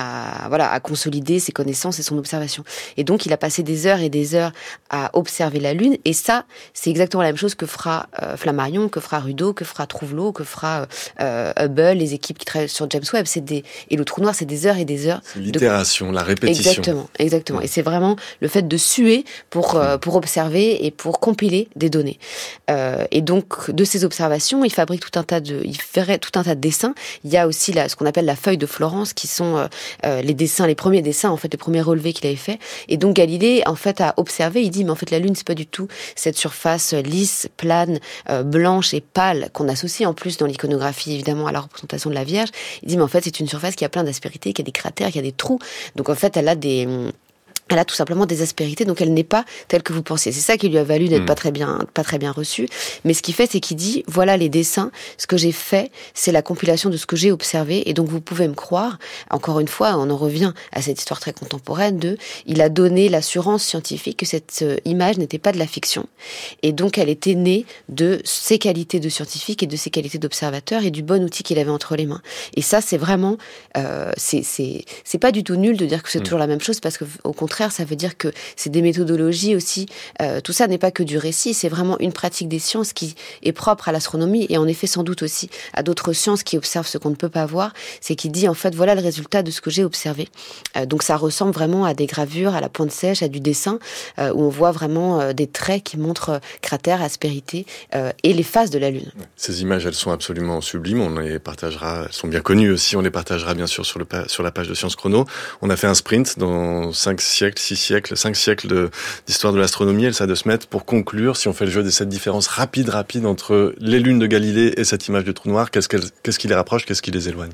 à voilà, à consolider ses connaissances et son observation. Et donc il a passé des heures et des heures à observer la Lune, et ça, c'est exactement la même chose que fera euh, Flammarion, que fera Rudeau, que fera Trouvelot, que fera euh, Hubble, les équipes qui travaillent sur James Webb. C'est des... Et le trou noir, c'est des heures et des heures.
C'est l'itération, de... la répétition.
Exactement, exactement. Ouais. Et c'est vraiment le fait de suer pour, euh, pour observer et pour compiler des données. Euh, et donc, de ces observations, il fabrique tout un tas de, il ferait tout un tas de dessins. Il y a aussi la, ce qu'on appelle la feuille de Florence, qui sont euh, les dessins, les premiers dessins, en fait, les premiers relevés qu'il avait fait. Et donc, Galilée, en fait, a observé, il dit, mais en fait, la Lune, c'est pas du tout cette surface lisse, plane, euh, blanche et pâle qu'on associe en plus dans l'iconographie, évidemment, à la représentation de la Vierge. Il dit, mais en fait, c'est une surface qui a plein d'aspérités, qui a des cratères, qui a des trous. Donc, en fait, elle a des... Elle a tout simplement des aspérités, donc elle n'est pas telle que vous pensiez. C'est ça qui lui a valu d'être mmh. pas très bien, pas très bien reçu. Mais ce qu'il fait, c'est qu'il dit, voilà les dessins, ce que j'ai fait, c'est la compilation de ce que j'ai observé, et donc vous pouvez me croire. Encore une fois, on en revient à cette histoire très contemporaine de, il a donné l'assurance scientifique que cette euh, image n'était pas de la fiction. Et donc elle était née de ses qualités de scientifique et de ses qualités d'observateur et du bon outil qu'il avait entre les mains. Et ça, c'est vraiment, euh, c'est, c'est, c'est pas du tout nul de dire que c'est mmh. toujours la même chose, parce que, au contraire, ça veut dire que c'est des méthodologies aussi. Euh, tout ça n'est pas que du récit, c'est vraiment une pratique des sciences qui est propre à l'astronomie, et en effet sans doute aussi à d'autres sciences qui observent ce qu'on ne peut pas voir. C'est qu'il dit en fait voilà le résultat de ce que j'ai observé. Euh, donc ça ressemble vraiment à des gravures, à la pointe sèche, à du dessin euh, où on voit vraiment euh, des traits qui montrent euh, cratères, aspérités euh, et les phases de la Lune.
Ces images, elles sont absolument sublimes. On les partagera. Elles sont bien connues aussi. On les partagera bien sûr sur le sur la page de Science Chrono. On a fait un sprint dans cinq siècles. six siècles, cinq siècles de, d'histoire de l'astronomie, Elsa de Smet, pour conclure, si on fait le jeu de cette différence rapide, rapide entre les lunes de Galilée et cette image du trou noir, qu'est-ce, qu'est-ce qui les rapproche, qu'est-ce qui les éloigne?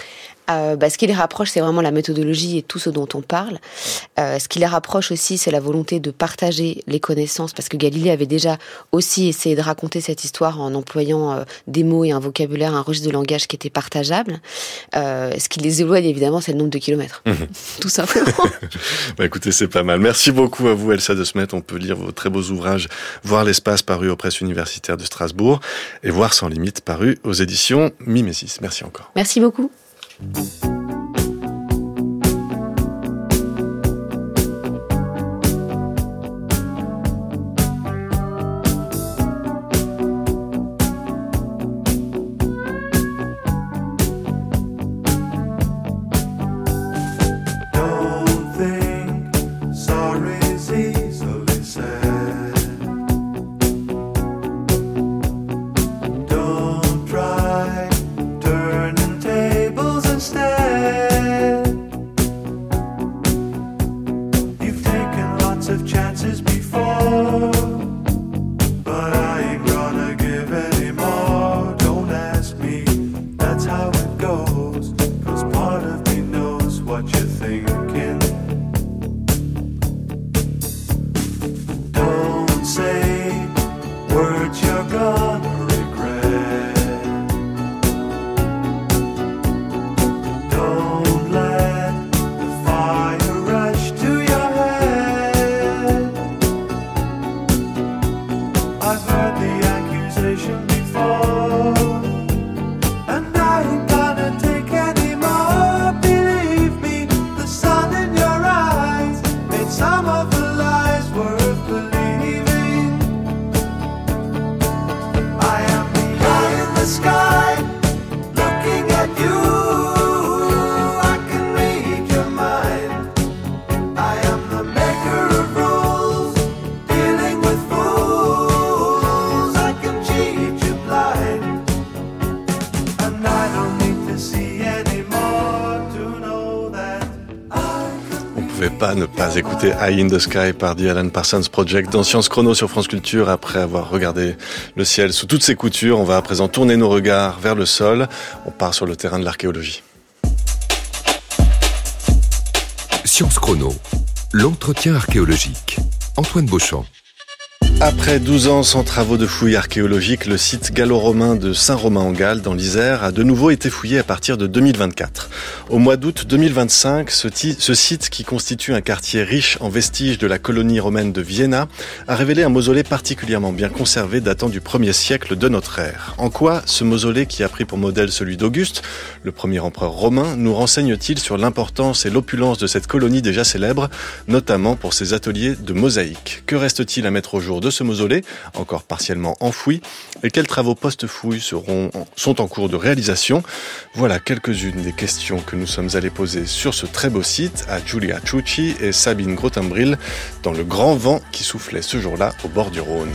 Euh, bah, ce qui les rapproche, c'est vraiment la méthodologie et tout ce dont on parle. Euh, ce qui les rapproche aussi, c'est la volonté de partager les connaissances, parce que Galilée avait déjà aussi essayé de raconter cette histoire en employant euh, des mots et un vocabulaire, un registre de langage qui était partageable. Euh, ce qui les éloigne, évidemment, c'est le nombre de kilomètres. Mmh. Tout simplement.
Bah, écoutez, c'est pas mal. Merci beaucoup à vous, Elsa de Smet. On peut lire vos très beaux ouvrages, Voir l'espace, paru aux presses universitaires de Strasbourg, et Voir sans limite, paru aux éditions Mimesis. Merci encore.
Merci beaucoup.
Instead words you're gonna regret. Don't let the fire rush to your head. I've heard the accusation before, and I ain't gonna take any more. Believe me, the sun in your eyes made some of the lies worth believing. I am the eye in the sky, looking at you. I can read your mind. I am the maker of rules, dealing with fools. I can cheat you blind, and I don't need to see anymore to know that I can
On ne pouvait pas ne pas écouter Eye in the Sky par The Alan Parsons Project dans Science Chrono sur France Culture. Après avoir regardé le ciel sous toutes ses coutures, on va à présent tourner nos regards vers le sol. On part sur le terrain de l'archéologie.
Science Chrono, l'entretien archéologique. Antoine Beauchamp.
Après douze ans sans travaux de fouilles archéologiques, le site gallo-romain de Saint-Romain-en-Galles, dans l'Isère, a de nouveau été fouillé à partir de deux mille vingt-quatre. Au mois d'août deux mille vingt-cinq, ce, ti- ce site, qui constitue un quartier riche en vestiges de la colonie romaine de Vienna, a révélé un mausolée particulièrement bien conservé datant du premier siècle de notre ère. En quoi ce mausolée, qui a pris pour modèle celui d'Auguste, le premier empereur romain, nous renseigne-t-il sur l'importance et l'opulence de cette colonie déjà célèbre, notamment pour ses ateliers de mosaïque? Que reste-t-il à mettre au jour de ce mausolée, encore partiellement enfoui, et quels travaux post-fouilles seront, sont en cours de réalisation? Voilà quelques-unes des questions que nous sommes allés poser sur ce très beau site à Giulia Ciucci et Sabine Grottenbrill dans le grand vent qui soufflait ce jour-là au bord du Rhône.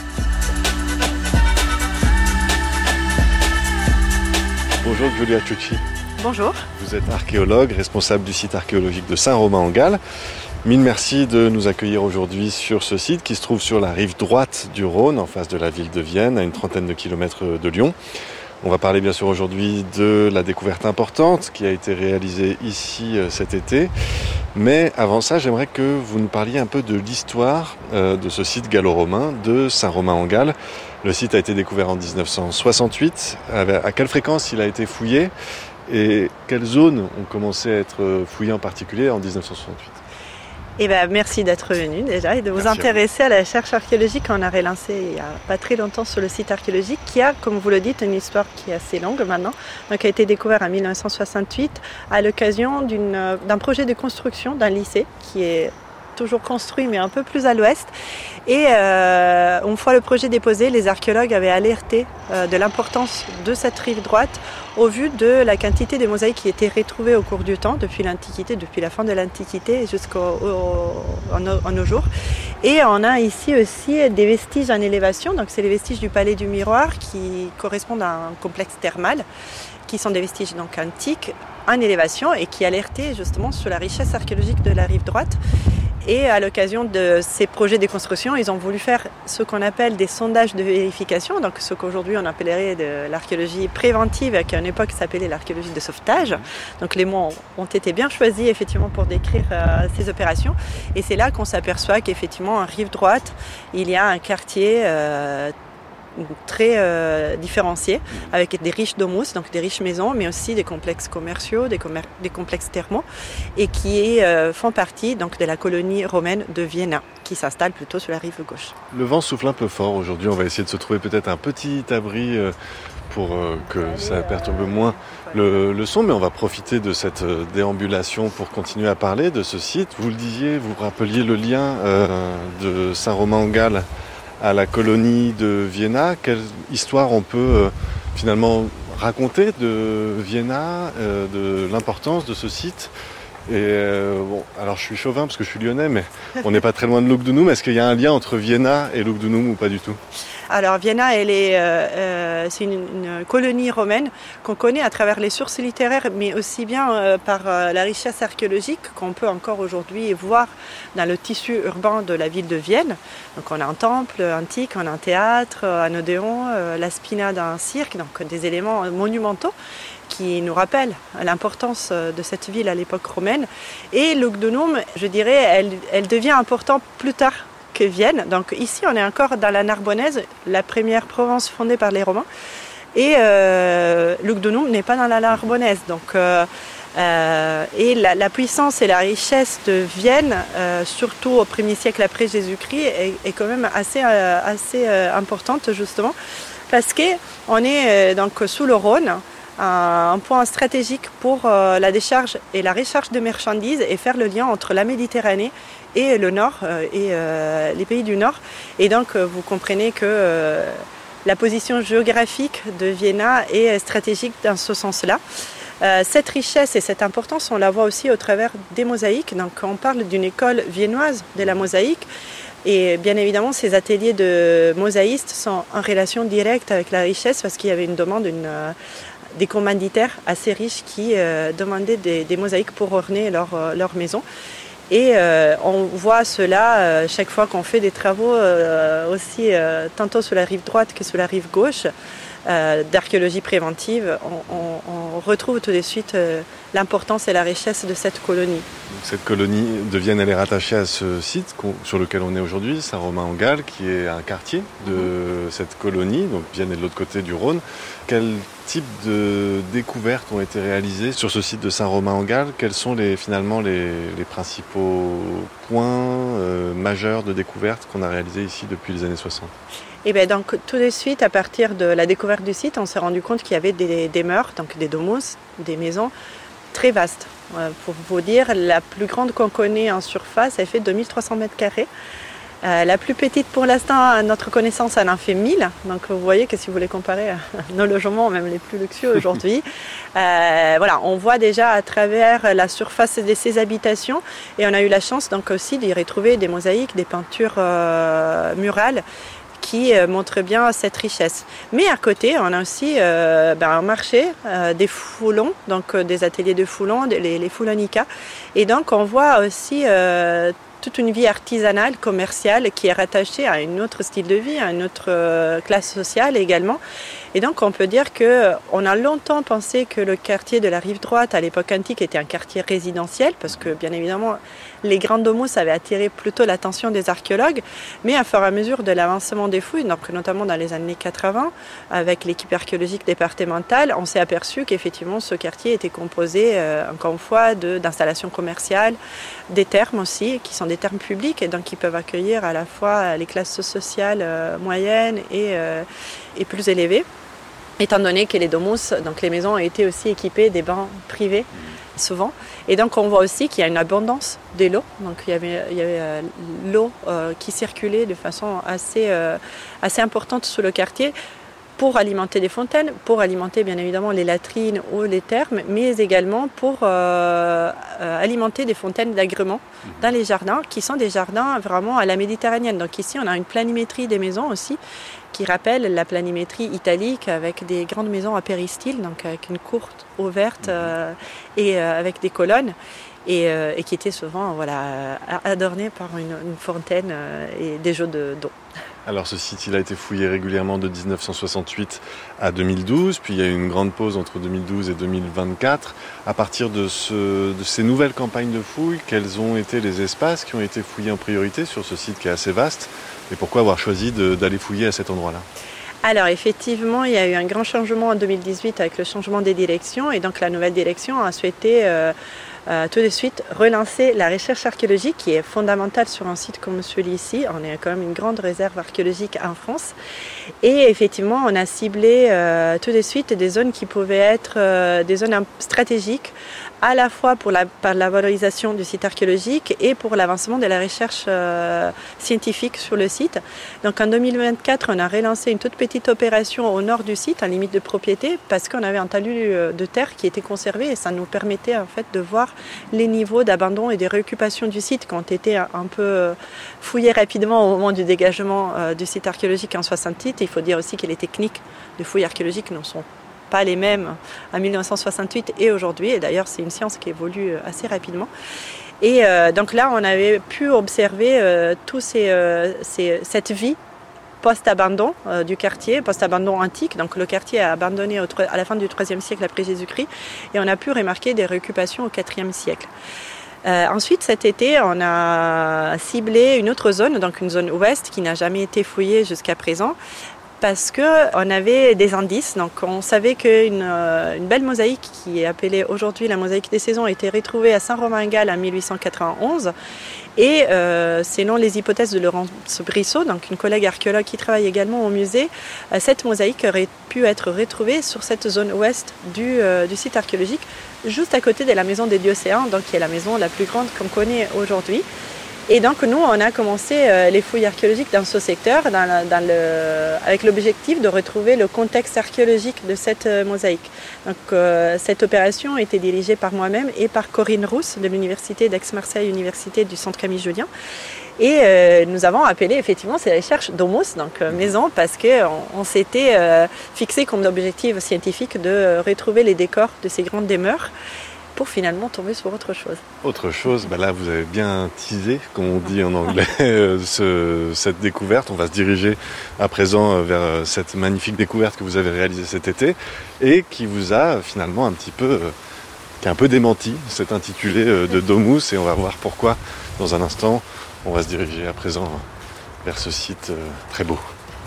Bonjour Giulia Ciucci.
Bonjour.
Vous êtes archéologue, responsable du site archéologique de Saint-Romain-en-Galles. Mille merci de nous accueillir aujourd'hui sur ce site qui se trouve sur la rive droite du Rhône, en face de la ville de Vienne, à une trentaine de kilomètres de Lyon. On va parler bien sûr aujourd'hui de la découverte importante qui a été réalisée ici euh, cet été. Mais avant ça, j'aimerais que vous nous parliez un peu de l'histoire euh, de ce site gallo-romain de Saint-Romain-en-Galles. Le site a été découvert en dix-neuf cent soixante-huit. À quelle fréquence il a été fouillé et quelles zones ont commencé à être fouillées en particulier en dix-neuf cent soixante-huit?
Eh ben, merci d'être venu déjà et de vous
Merci
intéresser à, à la recherche archéologique qu'on a relancée il n'y a pas très longtemps sur le site archéologique qui a, comme vous le dites, une histoire qui est assez longue maintenant. Donc, a été découvert en dix-neuf cent soixante-huit à l'occasion d'une, d'un projet de construction d'un lycée qui est toujours construit mais un peu plus à l'ouest. Et euh, une fois le projet déposé, les archéologues avaient alerté euh, de l'importance de cette rive droite au vu de la quantité de mosaïques qui étaient retrouvées au cours du temps, depuis l'Antiquité, depuis la fin de l'Antiquité jusqu'en nos jours. Et on a ici aussi des vestiges en élévation, donc c'est les vestiges du Palais du Miroir qui correspondent à un complexe thermal, qui sont des vestiges donc antiques en élévation et qui alertaient justement sur la richesse archéologique de la rive droite. Et à l'occasion de ces projets de construction, ils ont voulu faire ce qu'on appelle des sondages de vérification, donc ce qu'aujourd'hui on appellerait de l'archéologie préventive, qui à une époque s'appelait l'archéologie de sauvetage. Donc les mots ont été bien choisis effectivement pour décrire euh, ces opérations. Et c'est là qu'on s'aperçoit qu'effectivement en rive droite, il y a un quartier euh, très euh, différenciés, avec des riches domus, donc des riches maisons, mais aussi des complexes commerciaux, des, commer- des complexes thermaux, et qui euh, font partie donc, de la colonie romaine de Vienna, qui s'installe plutôt sur la rive gauche.
Le vent souffle un peu fort aujourd'hui, on va essayer de se trouver peut-être un petit abri euh, pour euh, que ça perturbe moins le, le son, mais on va profiter de cette euh, déambulation pour continuer à parler de ce site. Vous le disiez, vous rappeliez le lien euh, de Saint-Romain-en-Galles à la colonie de Vienna. Quelle histoire on peut euh, finalement raconter de Vienna, euh, de l'importance de ce site? Et euh, bon, alors je suis chauvin parce que je suis lyonnais, mais on n'est pas très loin de Lugdunum. Est-ce qu'il y a un lien entre Vienna et Lugdunum ou pas du tout?
Alors Vienna, elle est, euh, euh, c'est une, une colonie romaine qu'on connaît à travers les sources littéraires, mais aussi bien euh, par euh, la richesse archéologique qu'on peut encore aujourd'hui voir dans le tissu urbain de la ville de Vienne. Donc on a un temple antique, on a un théâtre, un odéon, euh, la spina d'un cirque, donc des éléments monumentaux qui nous rappellent l'importance de cette ville à l'époque romaine. Et Lugdunum, je dirais, elle, elle devient importante plus tard que Vienne. Donc ici, on est encore dans la Narbonnaise, la première province fondée par les Romains. Et euh, Lugdunum n'est pas dans la Narbonnaise. Donc, euh, euh, et la, la puissance et la richesse de Vienne, euh, surtout au premier siècle après Jésus-Christ, est, est quand même assez, euh, assez euh, importante justement, parce qu'on est euh, donc sous le Rhône, un, un point stratégique pour euh, la décharge et la recharge de marchandises et faire le lien entre la Méditerranée et le Nord euh, et euh, les pays du Nord. Et donc euh, vous comprenez que euh, la position géographique de Vienna est stratégique dans ce sens-là. Euh, cette richesse et cette importance, on la voit aussi au travers des mosaïques. Donc, on parle d'une école viennoise de la mosaïque. Et bien évidemment, ces ateliers de mosaïstes sont en relation directe avec la richesse parce qu'il y avait une demande, une, euh, des commanditaires assez riches qui euh, demandaient des, des mosaïques pour orner leur, euh, leur maison. Et euh, on voit cela euh, chaque fois qu'on fait des travaux euh, aussi euh, tantôt sur la rive droite que sur la rive gauche euh, d'archéologie préventive. On, on, on retrouve tout de suite euh, l'importance et la richesse de cette colonie.
Donc cette colonie de Vienne, elle est rattachée à ce site sur lequel on est aujourd'hui, Saint-Romain-en-Galles, qui est un quartier de mmh. cette colonie. Donc Vienne est de l'autre côté du Rhône. Quel type de découvertes ont été réalisées sur ce site de Saint-Romain-en-Galles? Quels sont les, finalement les, les principaux points euh, majeurs de découverte qu'on a réalisés ici depuis les années soixante?
Et bien donc tout de suite, à partir de la découverte du site, on s'est rendu compte qu'il y avait des, des murs, donc des domus, des maisons très vastes. Euh, pour vous dire, la plus grande qu'on connaît en surface, elle fait deux mille trois cents mètres carrés. Euh, la plus petite pour l'instant, à notre connaissance, elle en fait mille. Donc vous voyez que si vous voulez comparer à nos logements, même les plus luxueux aujourd'hui, euh, voilà, on voit déjà à travers la surface de ces habitations. Et on a eu la chance donc aussi d'y retrouver des mosaïques, des peintures euh, murales qui euh, montrent bien cette richesse. Mais à côté, on a aussi euh, ben, un marché, euh, des foulons, donc euh, des ateliers de foulons, les, les foulonicas. Et donc on voit aussi euh, toute une vie artisanale, commerciale, qui est rattachée à un autre style de vie, à une autre euh, classe sociale également. Et donc on peut dire qu'on a longtemps pensé que le quartier de la rive droite à l'époque antique était un quartier résidentiel, parce que bien évidemment les grandes domus avaient attiré plutôt l'attention des archéologues, mais à fur et à mesure de l'avancement des fouilles, donc notamment dans les années quatre-vingts, avec l'équipe archéologique départementale, on s'est aperçu qu'effectivement ce quartier était composé euh, encore une fois de, d'installations commerciales, des thermes aussi, qui sont des thermes publics et donc qui peuvent accueillir à la fois les classes sociales euh, moyennes et, euh, et plus élevées. Étant donné que les domus, donc les maisons, ont été aussi équipées des bains privés, souvent. Et donc on voit aussi qu'il y a une abondance de l'eau. Donc il y avait, il y avait euh, l'eau euh, qui circulait de façon assez, euh, assez importante sous le quartier pour alimenter des fontaines, pour alimenter bien évidemment les latrines ou les thermes, mais également pour euh, euh, alimenter des fontaines d'agrément dans les jardins, qui sont des jardins vraiment à la méditerranéenne. Donc ici on a une planimétrie des maisons aussi, qui rappelle la planimétrie italique avec des grandes maisons à péristyle, donc avec une cour ouverte euh, et euh, avec des colonnes, et, euh, et qui était souvent voilà, adornée par une, une fontaine euh, et des jeux de, d'eau.
Alors ce site, il a été fouillé régulièrement de dix-neuf cent soixante-huit à deux mille douze, puis il y a eu une grande pause entre deux mille douze et deux mille vingt-quatre. À partir de, ce, de ces nouvelles campagnes de fouilles, quels ont été les espaces qui ont été fouillés en priorité sur ce site qui est assez vaste? Et pourquoi avoir choisi de, d'aller fouiller à cet endroit-là?
Alors effectivement, il y a eu un grand changement en deux mille dix-huit avec le changement des directions, et donc la nouvelle direction a souhaité euh, euh, tout de suite relancer la recherche archéologique, qui est fondamentale sur un site comme celui-ci. On est quand même une grande réserve archéologique en France, et effectivement on a ciblé euh, tout de suite des zones qui pouvaient être euh, des zones stratégiques, à la fois pour la, par la valorisation du site archéologique et pour l'avancement de la recherche euh, scientifique sur le site. Donc en deux mille vingt-quatre, on a relancé une toute petite opération au nord du site, en limite de propriété, parce qu'on avait un talus de terre qui était conservé, et ça nous permettait en fait de voir les niveaux d'abandon et de réoccupation du site qui ont été un peu fouillés rapidement au moment du dégagement euh, du site archéologique en soixante-huit. Il faut dire aussi que les techniques de fouilles archéologiques ne sont pas les mêmes en mille neuf cent soixante-huit et aujourd'hui, et d'ailleurs c'est une science qui évolue assez rapidement. Et euh, donc là on avait pu observer euh, tous ces, euh, ces, cette vie post-abandon euh, du quartier, post-abandon antique. Donc le quartier a abandonné au, à la fin du troisième siècle après Jésus-Christ, et on a pu remarquer des réoccupations au quatrième siècle. Euh, ensuite, cet été, on a ciblé une autre zone, donc une zone ouest qui n'a jamais été fouillée jusqu'à présent, parce qu'on avait des indices. Donc, on savait qu'une euh, une belle mosaïque qui est appelée aujourd'hui la mosaïque des saisons a été retrouvée à Saint-Romain-Galles en mille huit cent quatre-vingt-onze. Et euh, selon les hypothèses de Laurence Brissot, donc une collègue archéologue qui travaille également au musée, euh, cette mosaïque aurait pu être retrouvée sur cette zone ouest du, euh, du site archéologique, juste à côté de la maison des Diocéens, donc qui est la maison la plus grande qu'on connaît aujourd'hui. Et donc nous, on a commencé euh, les fouilles archéologiques dans ce secteur, dans la, dans le, avec l'objectif de retrouver le contexte archéologique de cette euh, mosaïque. Donc euh, cette opération a été dirigée par moi-même et par Corinne Rousse de l'université d'Aix-Marseille, université du Centre Camille Julien. Et euh, nous avons appelé effectivement ces recherches Domus, donc euh, maison, parce qu'on on, s'était euh, fixé comme objectif scientifique de euh, retrouver les décors de ces grandes demeures, pour finalement tomber sur autre chose.
Autre chose, bah là vous avez bien teasé, comme on dit en anglais, ce, cette découverte. On va se diriger à présent vers cette magnifique découverte que vous avez réalisée cet été et qui vous a finalement un petit peu, qui a un peu démenti cet intitulé de Domus, et on va voir pourquoi dans un instant. On va se diriger à présent vers ce site très beau.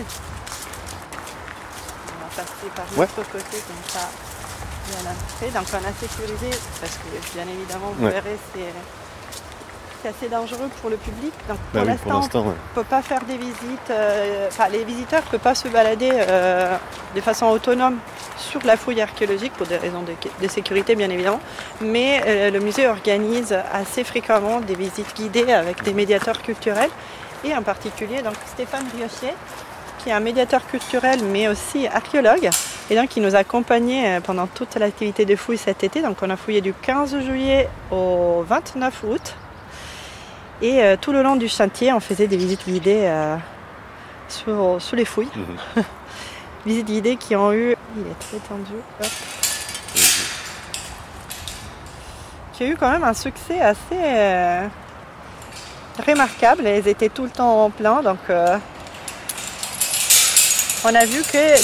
On va passer par l'autre
ouais.
côté comme ça. Bien l'entrée, donc on a sécurisé, parce que bien évidemment vous
ouais.
verrez c'est, c'est assez dangereux pour le public. Donc pour
bah oui,
l'instant,
pour l'instant ouais.
on ne peut pas faire des visites, euh, enfin les visiteurs ne peuvent pas se balader euh, de façon autonome sur la fouille archéologique pour des raisons de, de sécurité bien évidemment, mais euh, le musée organise assez fréquemment des visites guidées avec des médiateurs culturels, et en particulier donc Stéphane Riochet, qui est un médiateur culturel mais aussi archéologue, et donc qui nous a accompagnés pendant toute l'activité de fouille cet été. Donc on a fouillé du quinze juillet au vingt-neuf août, et euh, tout le long du chantier on faisait des visites guidées euh, sur, sur les fouilles. Mmh. Visites guidées qui ont eu, il est très tendu, hop. Mmh. Qui a eu quand même un succès assez euh, remarquable, elles étaient tout le temps en plein, donc euh, on a vu que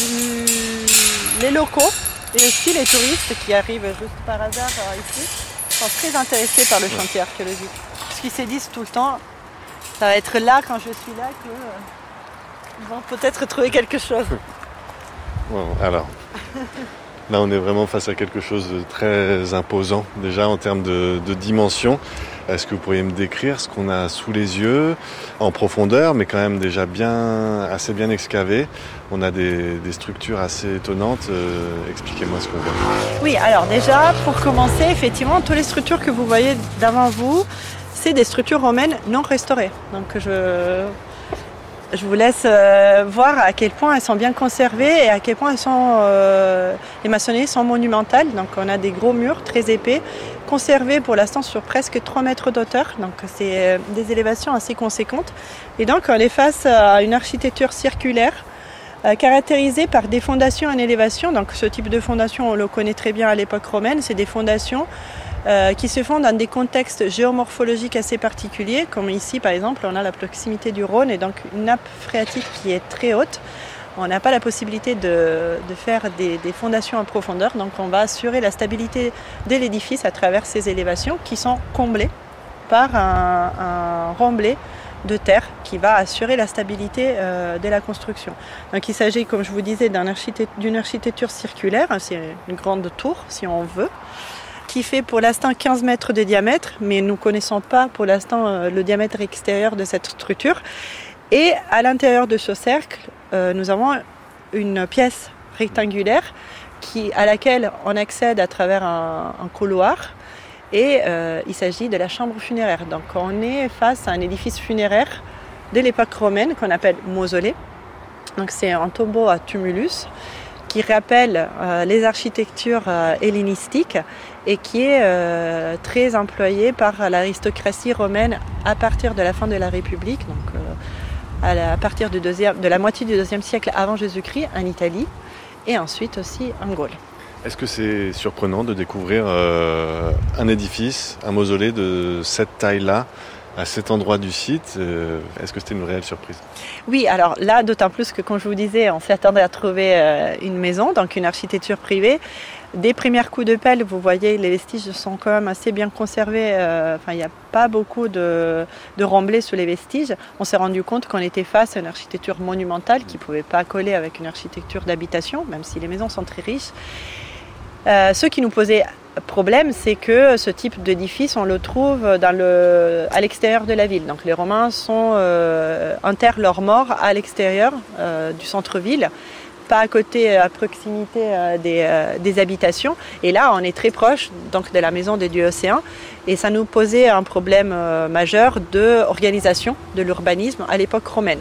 les locaux et aussi les touristes qui arrivent juste par hasard ici sont très intéressés par le chantier archéologique. Parce qu'ils se disent tout le temps, ça va être là quand je suis là que euh, ils vont peut-être trouver quelque chose.
Bon, alors, là on est vraiment face à quelque chose de très imposant déjà en termes de, de dimension. Est-ce que vous pourriez me décrire ce qu'on a sous les yeux, en profondeur, mais quand même déjà bien, assez bien excavé? On a des, des structures assez étonnantes. Euh, expliquez-moi ce qu'on voit.
Oui, alors déjà, pour commencer, effectivement, toutes les structures que vous voyez devant vous, c'est des structures romaines non restaurées. Donc je, je vous laisse euh, voir à quel point elles sont bien conservées et à quel point elles sont, euh, les maçonneries sont monumentales. Donc on a des gros murs très épais, conservés pour l'instant sur presque trois mètres d'auteur. Donc c'est des élévations assez conséquentes. Et donc on est face à une architecture circulaire euh, caractérisée par des fondations en élévation. Donc ce type de fondation, on le connaît très bien à l'époque romaine. C'est des fondations euh, qui se font dans des contextes géomorphologiques assez particuliers. Comme ici par exemple, on a la proximité du Rhône et donc une nappe phréatique qui est très haute. On n'a pas la possibilité de, de faire des, des fondations en profondeur, donc on va assurer la stabilité de l'édifice à travers ces élévations qui sont comblées par un, un remblai de terre qui va assurer la stabilité euh, de la construction. Donc il s'agit, comme je vous disais, d'un architecte, d'une architecture circulaire, c'est une grande tour si on veut, qui fait pour l'instant quinze mètres de diamètre, mais nous ne connaissons pas pour l'instant euh, le diamètre extérieur de cette structure. Et à l'intérieur de ce cercle, euh, nous avons une pièce rectangulaire qui, à laquelle on accède à travers un, un couloir. Et euh, il s'agit de la chambre funéraire. Donc on est face à un édifice funéraire de l'époque romaine qu'on appelle mausolée. Donc c'est un tombeau à tumulus qui rappelle euh, les architectures euh, hellénistiques et qui est euh, très employé par l'aristocratie romaine à partir de la fin de la République. Donc, euh, à, la, à partir du deuxième, de la moitié du deuxième siècle avant Jésus-Christ en Italie et ensuite aussi en Gaule.
Est-ce que c'est surprenant de découvrir euh, un édifice, un mausolée de cette taille-là, à cet endroit du site? euh, Est-ce que c'était une réelle surprise?
Oui, alors là, d'autant plus que, comme je vous disais, on s'attendait à trouver euh, une maison, donc une architecture privée. Des premiers coups de pelle, vous voyez, les vestiges sont quand même assez bien conservés. Euh, enfin, il n'y a pas beaucoup de, de remblais sous les vestiges. On s'est rendu compte qu'on était face à une architecture monumentale qui ne pouvait pas coller avec une architecture d'habitation, même si les maisons sont très riches. Euh, ce qui nous posait problème, c'est que ce type d'édifice, on le trouve dans le, à l'extérieur de la ville. Donc les Romains sont, euh, enterrent leurs morts à l'extérieur euh, du centre-ville, pas à côté, à proximité euh, des, euh, des habitations. Et là, on est très proche donc, de la maison des dieux océans. Et ça nous posait un problème euh, majeur d'organisation de l'urbanisme à l'époque romaine.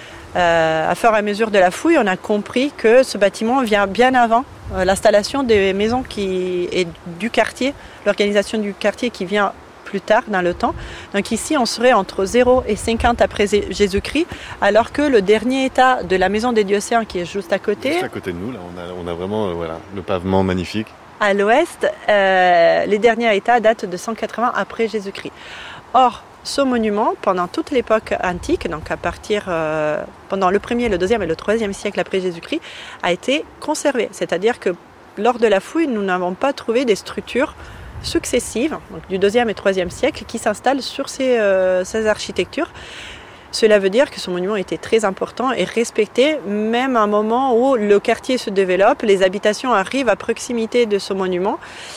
Euh, à fur et à mesure de la fouille, on a compris que ce bâtiment vient bien avant euh, l'installation des maisons qui, et du quartier, l'organisation du quartier qui vient plus tard dans le temps. Donc ici, on serait entre zéro et cinquante après Jésus-Christ, alors que le dernier état de la maison des Diocéens, qui est juste à côté...
Juste à côté de nous, là, on a, on a vraiment euh, voilà, le pavement magnifique.
À l'ouest, euh, les derniers états datent de cent quatre-vingts après Jésus-Christ. Or, ce monument, pendant toute l'époque antique, donc à partir euh, pendant le premier, le deuxième et le troisième siècle après Jésus-Christ, a été conservé. C'est-à-dire que lors de la fouille, nous n'avons pas trouvé des structures successives, donc du deuxième et troisième siècle, qui s'installent sur ces, euh, ces architectures. Cela veut dire que ce monument était très important et respecté, même à un moment où le quartier se développe, les habitations arrivent à proximité de ce monument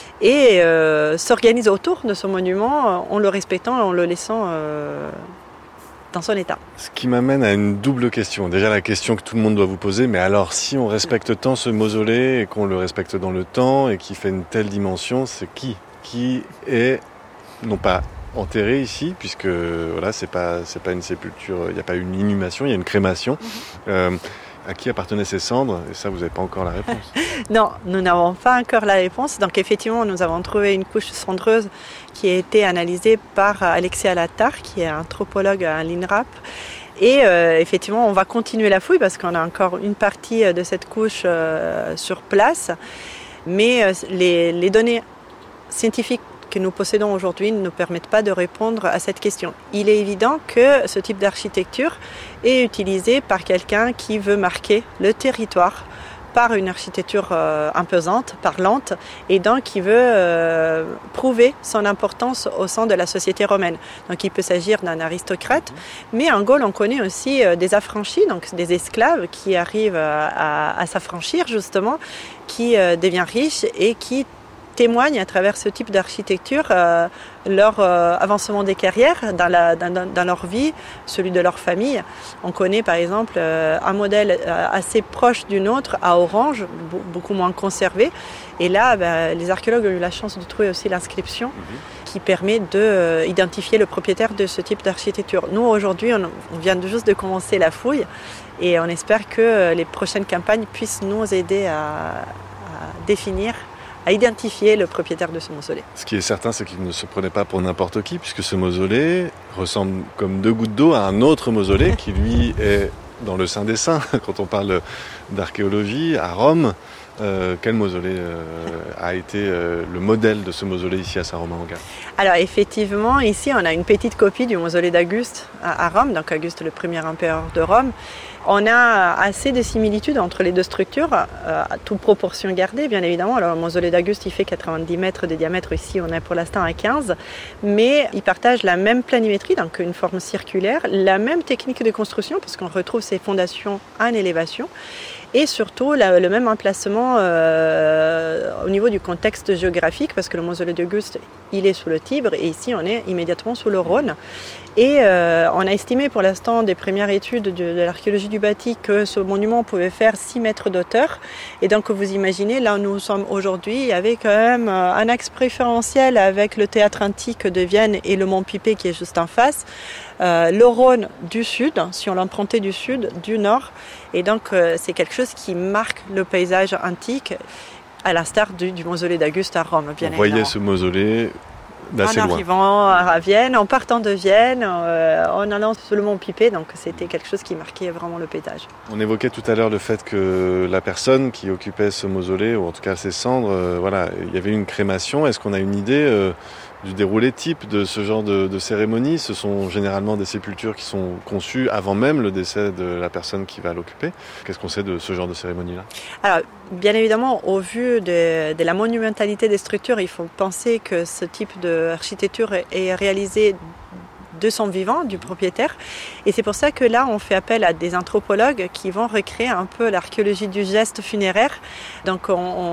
et euh, s'organisent autour de ce monument en le respectant et en le laissant euh, dans son état.
Ce qui m'amène à une double question. Déjà la question que tout le monde doit vous poser, mais alors si on respecte tant ce mausolée et qu'on le respecte dans le temps et qui fait une telle dimension, c'est qui Qui est, non pas enterré ici, puisque voilà, c'est pas, c'est pas une sépulture, il n'y a pas une inhumation, il y a une crémation. Euh, à qui appartenaient ces cendres? Et ça, vous n'avez pas encore la réponse.
Non, nous n'avons pas encore la réponse. Donc effectivement, nous avons trouvé une couche cendreuse qui a été analysée par Alexis Alatar, qui est anthropologue à l'INRAP. Et euh, effectivement, on va continuer la fouille parce qu'on a encore une partie de cette couche euh, sur place. Mais euh, les, les données scientifiques que nous possédons aujourd'hui ne nous permettent pas de répondre à cette question. Il est évident que ce type d'architecture est utilisé par quelqu'un qui veut marquer le territoire par une architecture euh, imposante, parlante, et donc qui veut euh, prouver son importance au sein de la société romaine. Donc il peut s'agir d'un aristocrate, mais en Gaule on connaît aussi euh, des affranchis, donc des esclaves qui arrivent à, à, à s'affranchir justement, qui euh, deviennent riches et qui témoignent à travers ce type d'architecture euh, leur euh, avancement des carrières dans, la, dans, dans leur vie, celui de leur famille. On connaît par exemple euh, un modèle euh, assez proche du nôtre à Orange, beaucoup moins conservé. Et là, ben, les archéologues ont eu la chance de trouver aussi l'inscription mmh. qui permet d'identifier euh, le propriétaire de ce type d'architecture. Nous, aujourd'hui, on, on vient de juste de commencer la fouille et on espère que les prochaines campagnes puissent nous aider à, à définir, à identifier le propriétaire de ce mausolée.
Ce qui est certain, c'est qu'il ne se prenait pas pour n'importe qui, puisque ce mausolée ressemble comme deux gouttes d'eau à un autre mausolée qui, lui, est dans le Saint des Saints. Quand on parle d'archéologie, à Rome, euh, quel mausolée euh, a été euh, le modèle de ce mausolée ici à Saint-Romain-en-Galles?
Alors effectivement, ici, on a une petite copie du mausolée d'Auguste à, à Rome, donc Auguste, le premier empereur de Rome. On a assez de similitudes entre les deux structures, euh, à toute proportion gardée, bien évidemment. Alors, le mausolée d'Auguste, il fait quatre-vingt-dix mètres de diamètre. Ici, on est pour l'instant à quinze. Mais ils partagent la même planimétrie, donc une forme circulaire, la même technique de construction, parce qu'on retrouve ces fondations en élévation. Et surtout, la, le même emplacement euh, au niveau du contexte géographique, parce que le mausolée d'Auguste, il est sous le Tibre, et ici, on est immédiatement sous le Rhône. Et euh, on a estimé pour l'instant des premières études de, de l'archéologie du bâti que ce monument pouvait faire six mètres d'auteur. Et donc vous imaginez, là où nous sommes aujourd'hui, il y avait quand même un axe préférentiel avec le théâtre antique de Vienne et le mont Pipé qui est juste en face. Euh, le Rhône du sud, si on l'empruntait du sud, du nord. Et donc euh, c'est quelque chose qui marque le paysage antique à l'instar du, du mausolée d'Auguste à Rome. Bien
Vous voyez ce mausolée d'assez
en
loin.
arrivant à Vienne, en partant de Vienne, euh, en allant sur le mont Pipé, donc c'était quelque chose qui marquait vraiment le paysage.
On évoquait tout à l'heure le fait que la personne qui occupait ce mausolée, ou en tout cas ses cendres, euh, voilà, il y avait une crémation. Est-ce qu'on a une idée euh, du déroulé type de ce genre de, de cérémonie. Ce sont généralement des sépultures qui sont conçues avant même le décès de la personne qui va l'occuper. Qu'est-ce qu'on sait de ce genre de cérémonie-là ?
Alors, bien évidemment, au vu de, de la monumentalité des structures, il faut penser que ce type d'architecture est réalisé de son vivant, du propriétaire. Et c'est pour ça que là, on fait appel à des anthropologues qui vont recréer un peu l'archéologie du geste funéraire. Donc, on,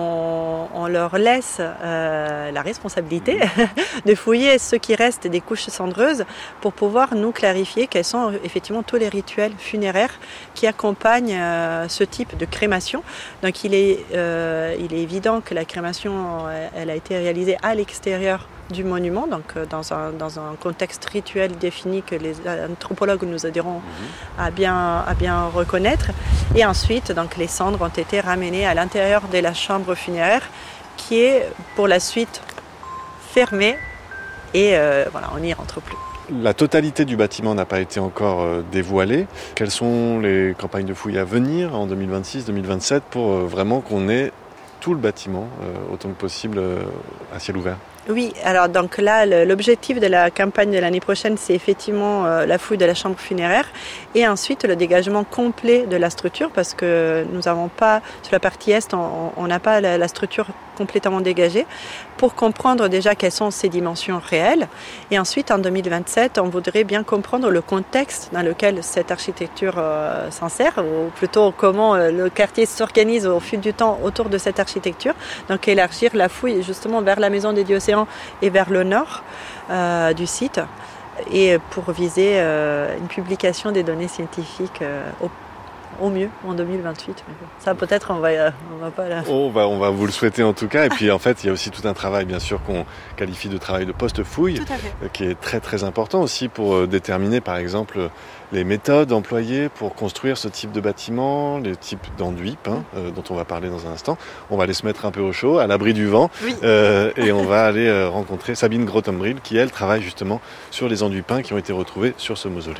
on, on leur laisse euh, la responsabilité de fouiller ce qui reste des couches cendreuses pour pouvoir nous clarifier quels sont effectivement tous les rituels funéraires qui accompagnent euh, ce type de crémation. Donc, il est, euh, il est évident que la crémation, elle a été réalisée à l'extérieur du monument, donc dans un, dans un contexte rituel défini que les anthropologues nous aideront à bien, à bien reconnaître. Et ensuite, donc, les cendres ont été ramenées à l'intérieur de la chambre funéraire qui est pour la suite fermée et euh, voilà, on n'y rentre plus.
La totalité du bâtiment n'a pas été encore euh, dévoilée. Quelles sont les campagnes de fouilles à venir en deux mille vingt-six deux mille vingt-sept pour euh, vraiment qu'on ait tout le bâtiment, euh, autant que possible, euh, à ciel ouvert ?
Oui, alors donc là, l'objectif de la campagne de l'année prochaine, c'est effectivement euh, la fouille de la chambre funéraire et ensuite le dégagement complet de la structure parce que nous n'avons pas, sur la partie est, on n'a pas la, la structure complètement dégagée pour comprendre déjà quelles sont ses dimensions réelles. Et ensuite, en deux mille vingt-sept, on voudrait bien comprendre le contexte dans lequel cette architecture euh, s'insère, ou plutôt comment euh, le quartier s'organise au fil du temps autour de cette architecture. Donc élargir la fouille justement vers la Maison des Dieux Océans et vers le nord euh, du site, et pour viser euh, une publication des données scientifiques euh, au au mieux en deux mille vingt-huit. Ça peut-être on va, on va pas là.
On va, on va vous le souhaiter en tout cas. Et puis en fait, il y a aussi tout un travail bien sûr qu'on qualifie de travail de post-fouille, qui est très très important aussi pour déterminer par exemple les méthodes employées pour construire ce type de bâtiment, les types d'enduits peints euh, dont on va parler dans un instant. On va aller se mettre un peu au chaud, à l'abri du vent,
oui.
euh, et on va aller euh, rencontrer Sabine Grothombril qui elle travaille justement sur les enduits peints qui ont été retrouvés sur ce mausolée.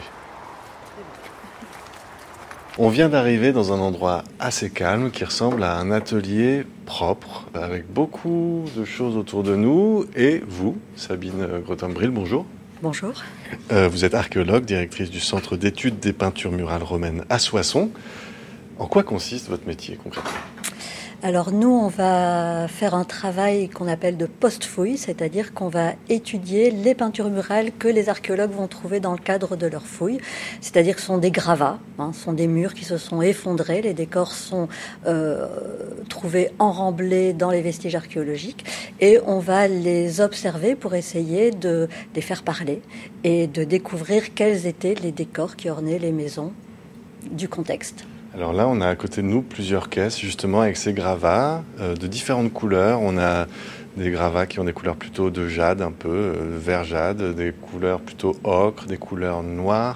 On vient d'arriver dans un endroit assez calme qui ressemble à un atelier propre, avec beaucoup de choses autour de nous. Et vous, Sabine Grothombril, bonjour.
Bonjour.
Euh, vous êtes archéologue, directrice du Centre d'études des peintures murales romaines à Soissons. En quoi consiste votre métier concrètement ?
Alors nous, on va faire un travail qu'on appelle de post-fouille, c'est-à-dire qu'on va étudier les peintures murales que les archéologues vont trouver dans le cadre de leur fouille. C'est-à-dire que ce sont des gravats, hein, ce sont des murs qui se sont effondrés, les décors sont euh, trouvés enremblés dans les vestiges archéologiques et on va les observer pour essayer de les faire parler et de découvrir quels étaient les décors qui ornaient les maisons du contexte.
Alors là, on a à côté de nous plusieurs caisses, justement, avec ces gravats euh, de différentes couleurs. On a des gravats qui ont des couleurs plutôt de jade, un peu euh, vert jade, des couleurs plutôt ocre, des couleurs noires.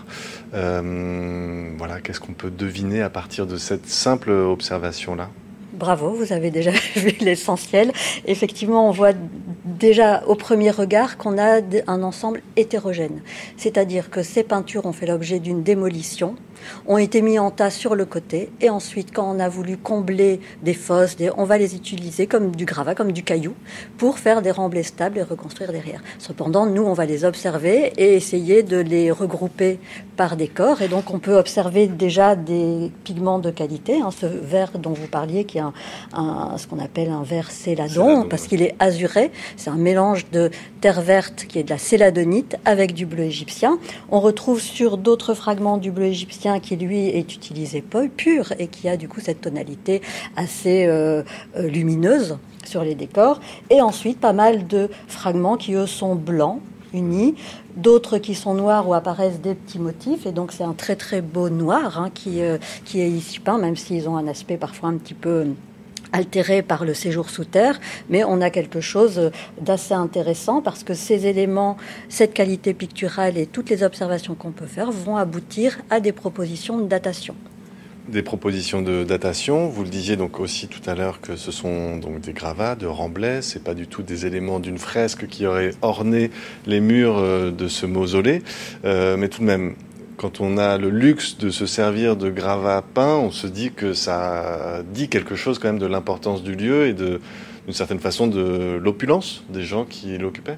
Euh, voilà, qu'est-ce qu'on peut deviner à partir de cette simple observation-là ?
Bravo, vous avez déjà vu l'essentiel. Effectivement, on voit déjà au premier regard qu'on a un ensemble hétérogène. C'est-à-dire que ces peintures ont fait l'objet d'une démolition, ont été mis en tas sur le côté et ensuite, quand on a voulu combler des fosses, des, on va les utiliser comme du gravat, comme du caillou, pour faire des remblais stables et reconstruire derrière. Cependant, nous, on va les observer et essayer de les regrouper par décor. Et donc, on peut observer déjà des pigments de qualité, hein, ce vert dont vous parliez, qui est un, un, ce qu'on appelle un vert céladon, parce qu'il est azuré. C'est un mélange de terre verte qui est de la céladonite avec du bleu égyptien. On retrouve sur d'autres fragments du bleu égyptien qui lui est utilisé pur et qui a du coup cette tonalité assez euh, euh, lumineuse sur les décors. Et ensuite pas mal de fragments qui eux sont blancs, unis, d'autres qui sont noirs où apparaissent des petits motifs. Et donc c'est un très très beau noir hein, qui, euh, qui est ici peint, même s'ils ont un aspect parfois un petit peu altéré par le séjour sous terre, mais on a quelque chose d'assez intéressant parce que ces éléments, cette qualité picturale et toutes les observations qu'on peut faire vont aboutir à des propositions de datation.
Des propositions de datation, vous le disiez donc aussi tout à l'heure que ce sont donc des gravats de remblais, c'est pas du tout des éléments d'une fresque qui aurait orné les murs de ce mausolée, euh, mais tout de même, quand on a le luxe de se servir de gravats peints, on se dit que ça dit quelque chose quand même de l'importance du lieu et de, d'une certaine façon de l'opulence des gens qui l'occupaient.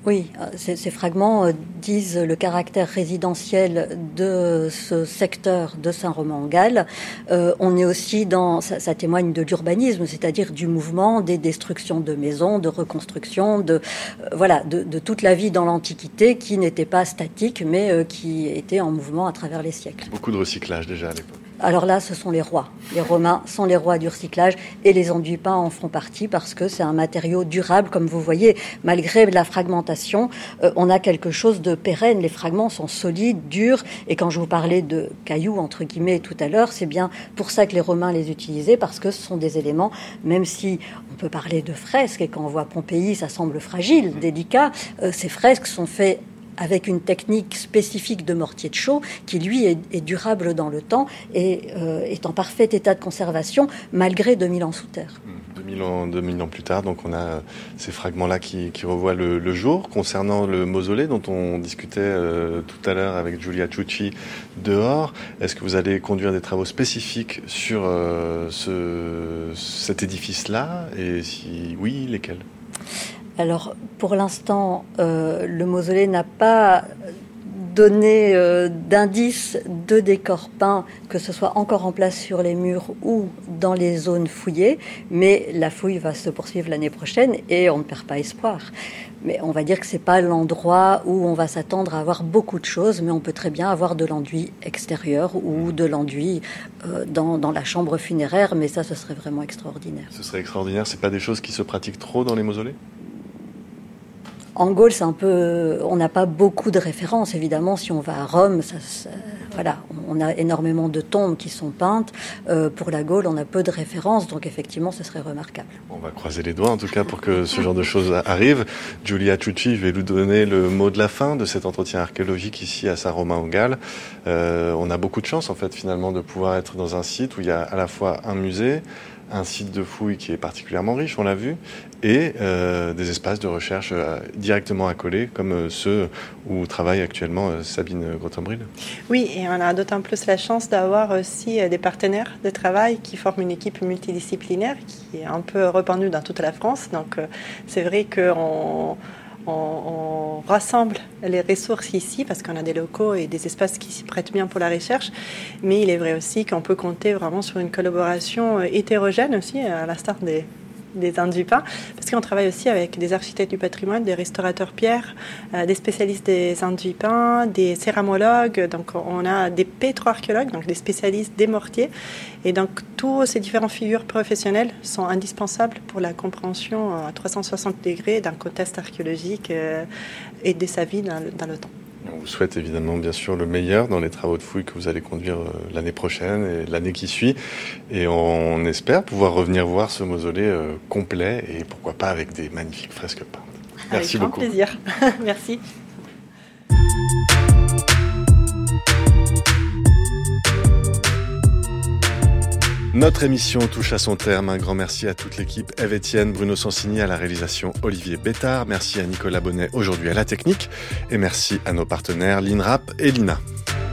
Oui, ces, ces fragments disent le caractère résidentiel de ce secteur de Saint-Romain-en-Galles. Euh, on est aussi dans, ça, ça témoigne de l'urbanisme, c'est-à-dire du mouvement, des destructions de maisons, de reconstruction, de euh, voilà, de, de toute la vie dans l'Antiquité qui n'était pas statique, mais euh, qui était en mouvement à travers les siècles.
Beaucoup de recyclage déjà à l'époque.
Alors là, ce sont les rois. Les Romains sont les rois du recyclage et les enduits peints en font partie parce que c'est un matériau durable. Comme vous voyez, malgré la fragmentation, euh, on a quelque chose de pérenne. Les fragments sont solides, durs. Et quand je vous parlais de cailloux, entre guillemets, tout à l'heure, c'est bien pour ça que les Romains les utilisaient, parce que ce sont des éléments, même si on peut parler de fresques, et quand on voit Pompéi, ça semble fragile, délicat, euh, ces fresques sont faites avec une technique spécifique de mortier de chaux qui, lui, est, est durable dans le temps et euh, est en parfait état de conservation malgré deux mille ans sous terre.
deux mille ans, deux mille ans plus tard, donc on a ces fragments-là qui, qui revoient le, le jour. Concernant le mausolée dont on discutait euh, tout à l'heure avec Giulia Ciucci dehors, est-ce que vous allez conduire des travaux spécifiques sur euh, ce, cet édifice-là? Et si oui, lesquels?
Alors, pour l'instant, euh, le mausolée n'a pas donné euh, d'indices de décor peint, que ce soit encore en place sur les murs ou dans les zones fouillées, mais la fouille va se poursuivre l'année prochaine et on ne perd pas espoir. Mais on va dire que c'est pas l'endroit où on va s'attendre à avoir beaucoup de choses, mais on peut très bien avoir de l'enduit extérieur ou de l'enduit euh, dans, dans la chambre funéraire, mais ça, ce serait vraiment extraordinaire.
Ce serait extraordinaire, c'est pas des choses qui se pratiquent trop dans les mausolées?
En Gaule, c'est un peu, on n'a pas beaucoup de références. Évidemment, si on va à Rome, ça, ça, voilà, on a énormément de tombes qui sont peintes. Euh, pour la Gaule, on a peu de références, donc effectivement, ce serait remarquable.
On va croiser les doigts, en tout cas, pour que ce genre de choses arrive. Giulia Ciucci, je vais vous donner le mot de la fin de cet entretien archéologique ici à Saint-Romain-en-Galles. Euh, on a beaucoup de chance, en fait, finalement, de pouvoir être dans un site où il y a à la fois un musée, un site de fouilles qui est particulièrement riche, on l'a vu, et euh, des espaces de recherche euh, directement accolés, comme euh, ceux où travaille actuellement euh, Sabine Grotembril.
Oui, et on a d'autant plus la chance d'avoir aussi euh, des partenaires de travail qui forment une équipe multidisciplinaire qui est un peu répandue dans toute la France. Donc euh, c'est vrai qu'on on, on rassemble les ressources ici parce qu'on a des locaux et des espaces qui s'y prêtent bien pour la recherche. Mais il est vrai aussi qu'on peut compter vraiment sur une collaboration hétérogène aussi, à l'instar des des enduits peints, parce qu'on travaille aussi avec des architectes du patrimoine, des restaurateurs pierre, euh, des spécialistes des enduits peints, des céramologues, donc on a des pétroarchéologues, donc des spécialistes des mortiers, et donc tous ces différentes figures professionnelles sont indispensables pour la compréhension à trois cent soixante degrés d'un contexte archéologique euh, et de sa vie dans le, dans le temps.
On vous souhaite évidemment bien sûr le meilleur dans les travaux de fouilles que vous allez conduire l'année prochaine et l'année qui suit. Et on espère pouvoir revenir voir ce mausolée euh, complet et pourquoi pas avec des magnifiques fresques peintes. Merci beaucoup.
Avec grand plaisir. Merci.
Notre émission touche à son terme. Un grand merci à toute l'équipe. Ève Etienne, Bruno Sansigny à la réalisation, Olivier Bétard. Merci à Nicolas Bonnet aujourd'hui à la technique. Et merci à nos partenaires l'INRAP et l'I N A.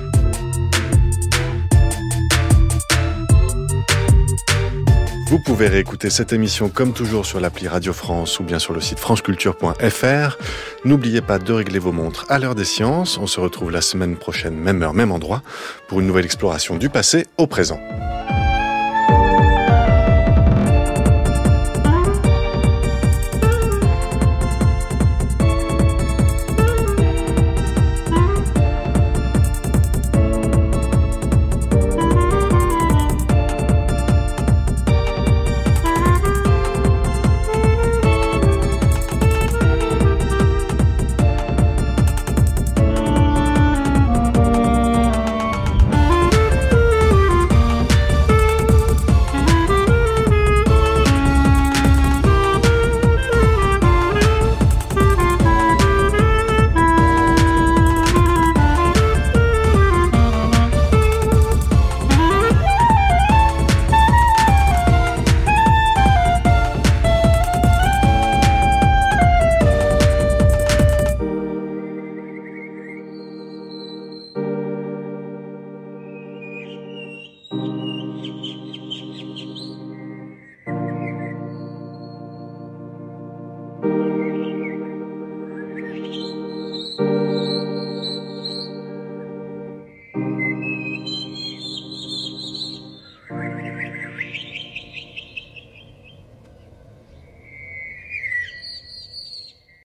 Vous pouvez réécouter cette émission comme toujours sur l'appli Radio France ou bien sur le site franceculture point f r. N'oubliez pas de régler vos montres à l'heure des sciences. On se retrouve la semaine prochaine, même heure, même endroit, pour une nouvelle exploration du passé au présent.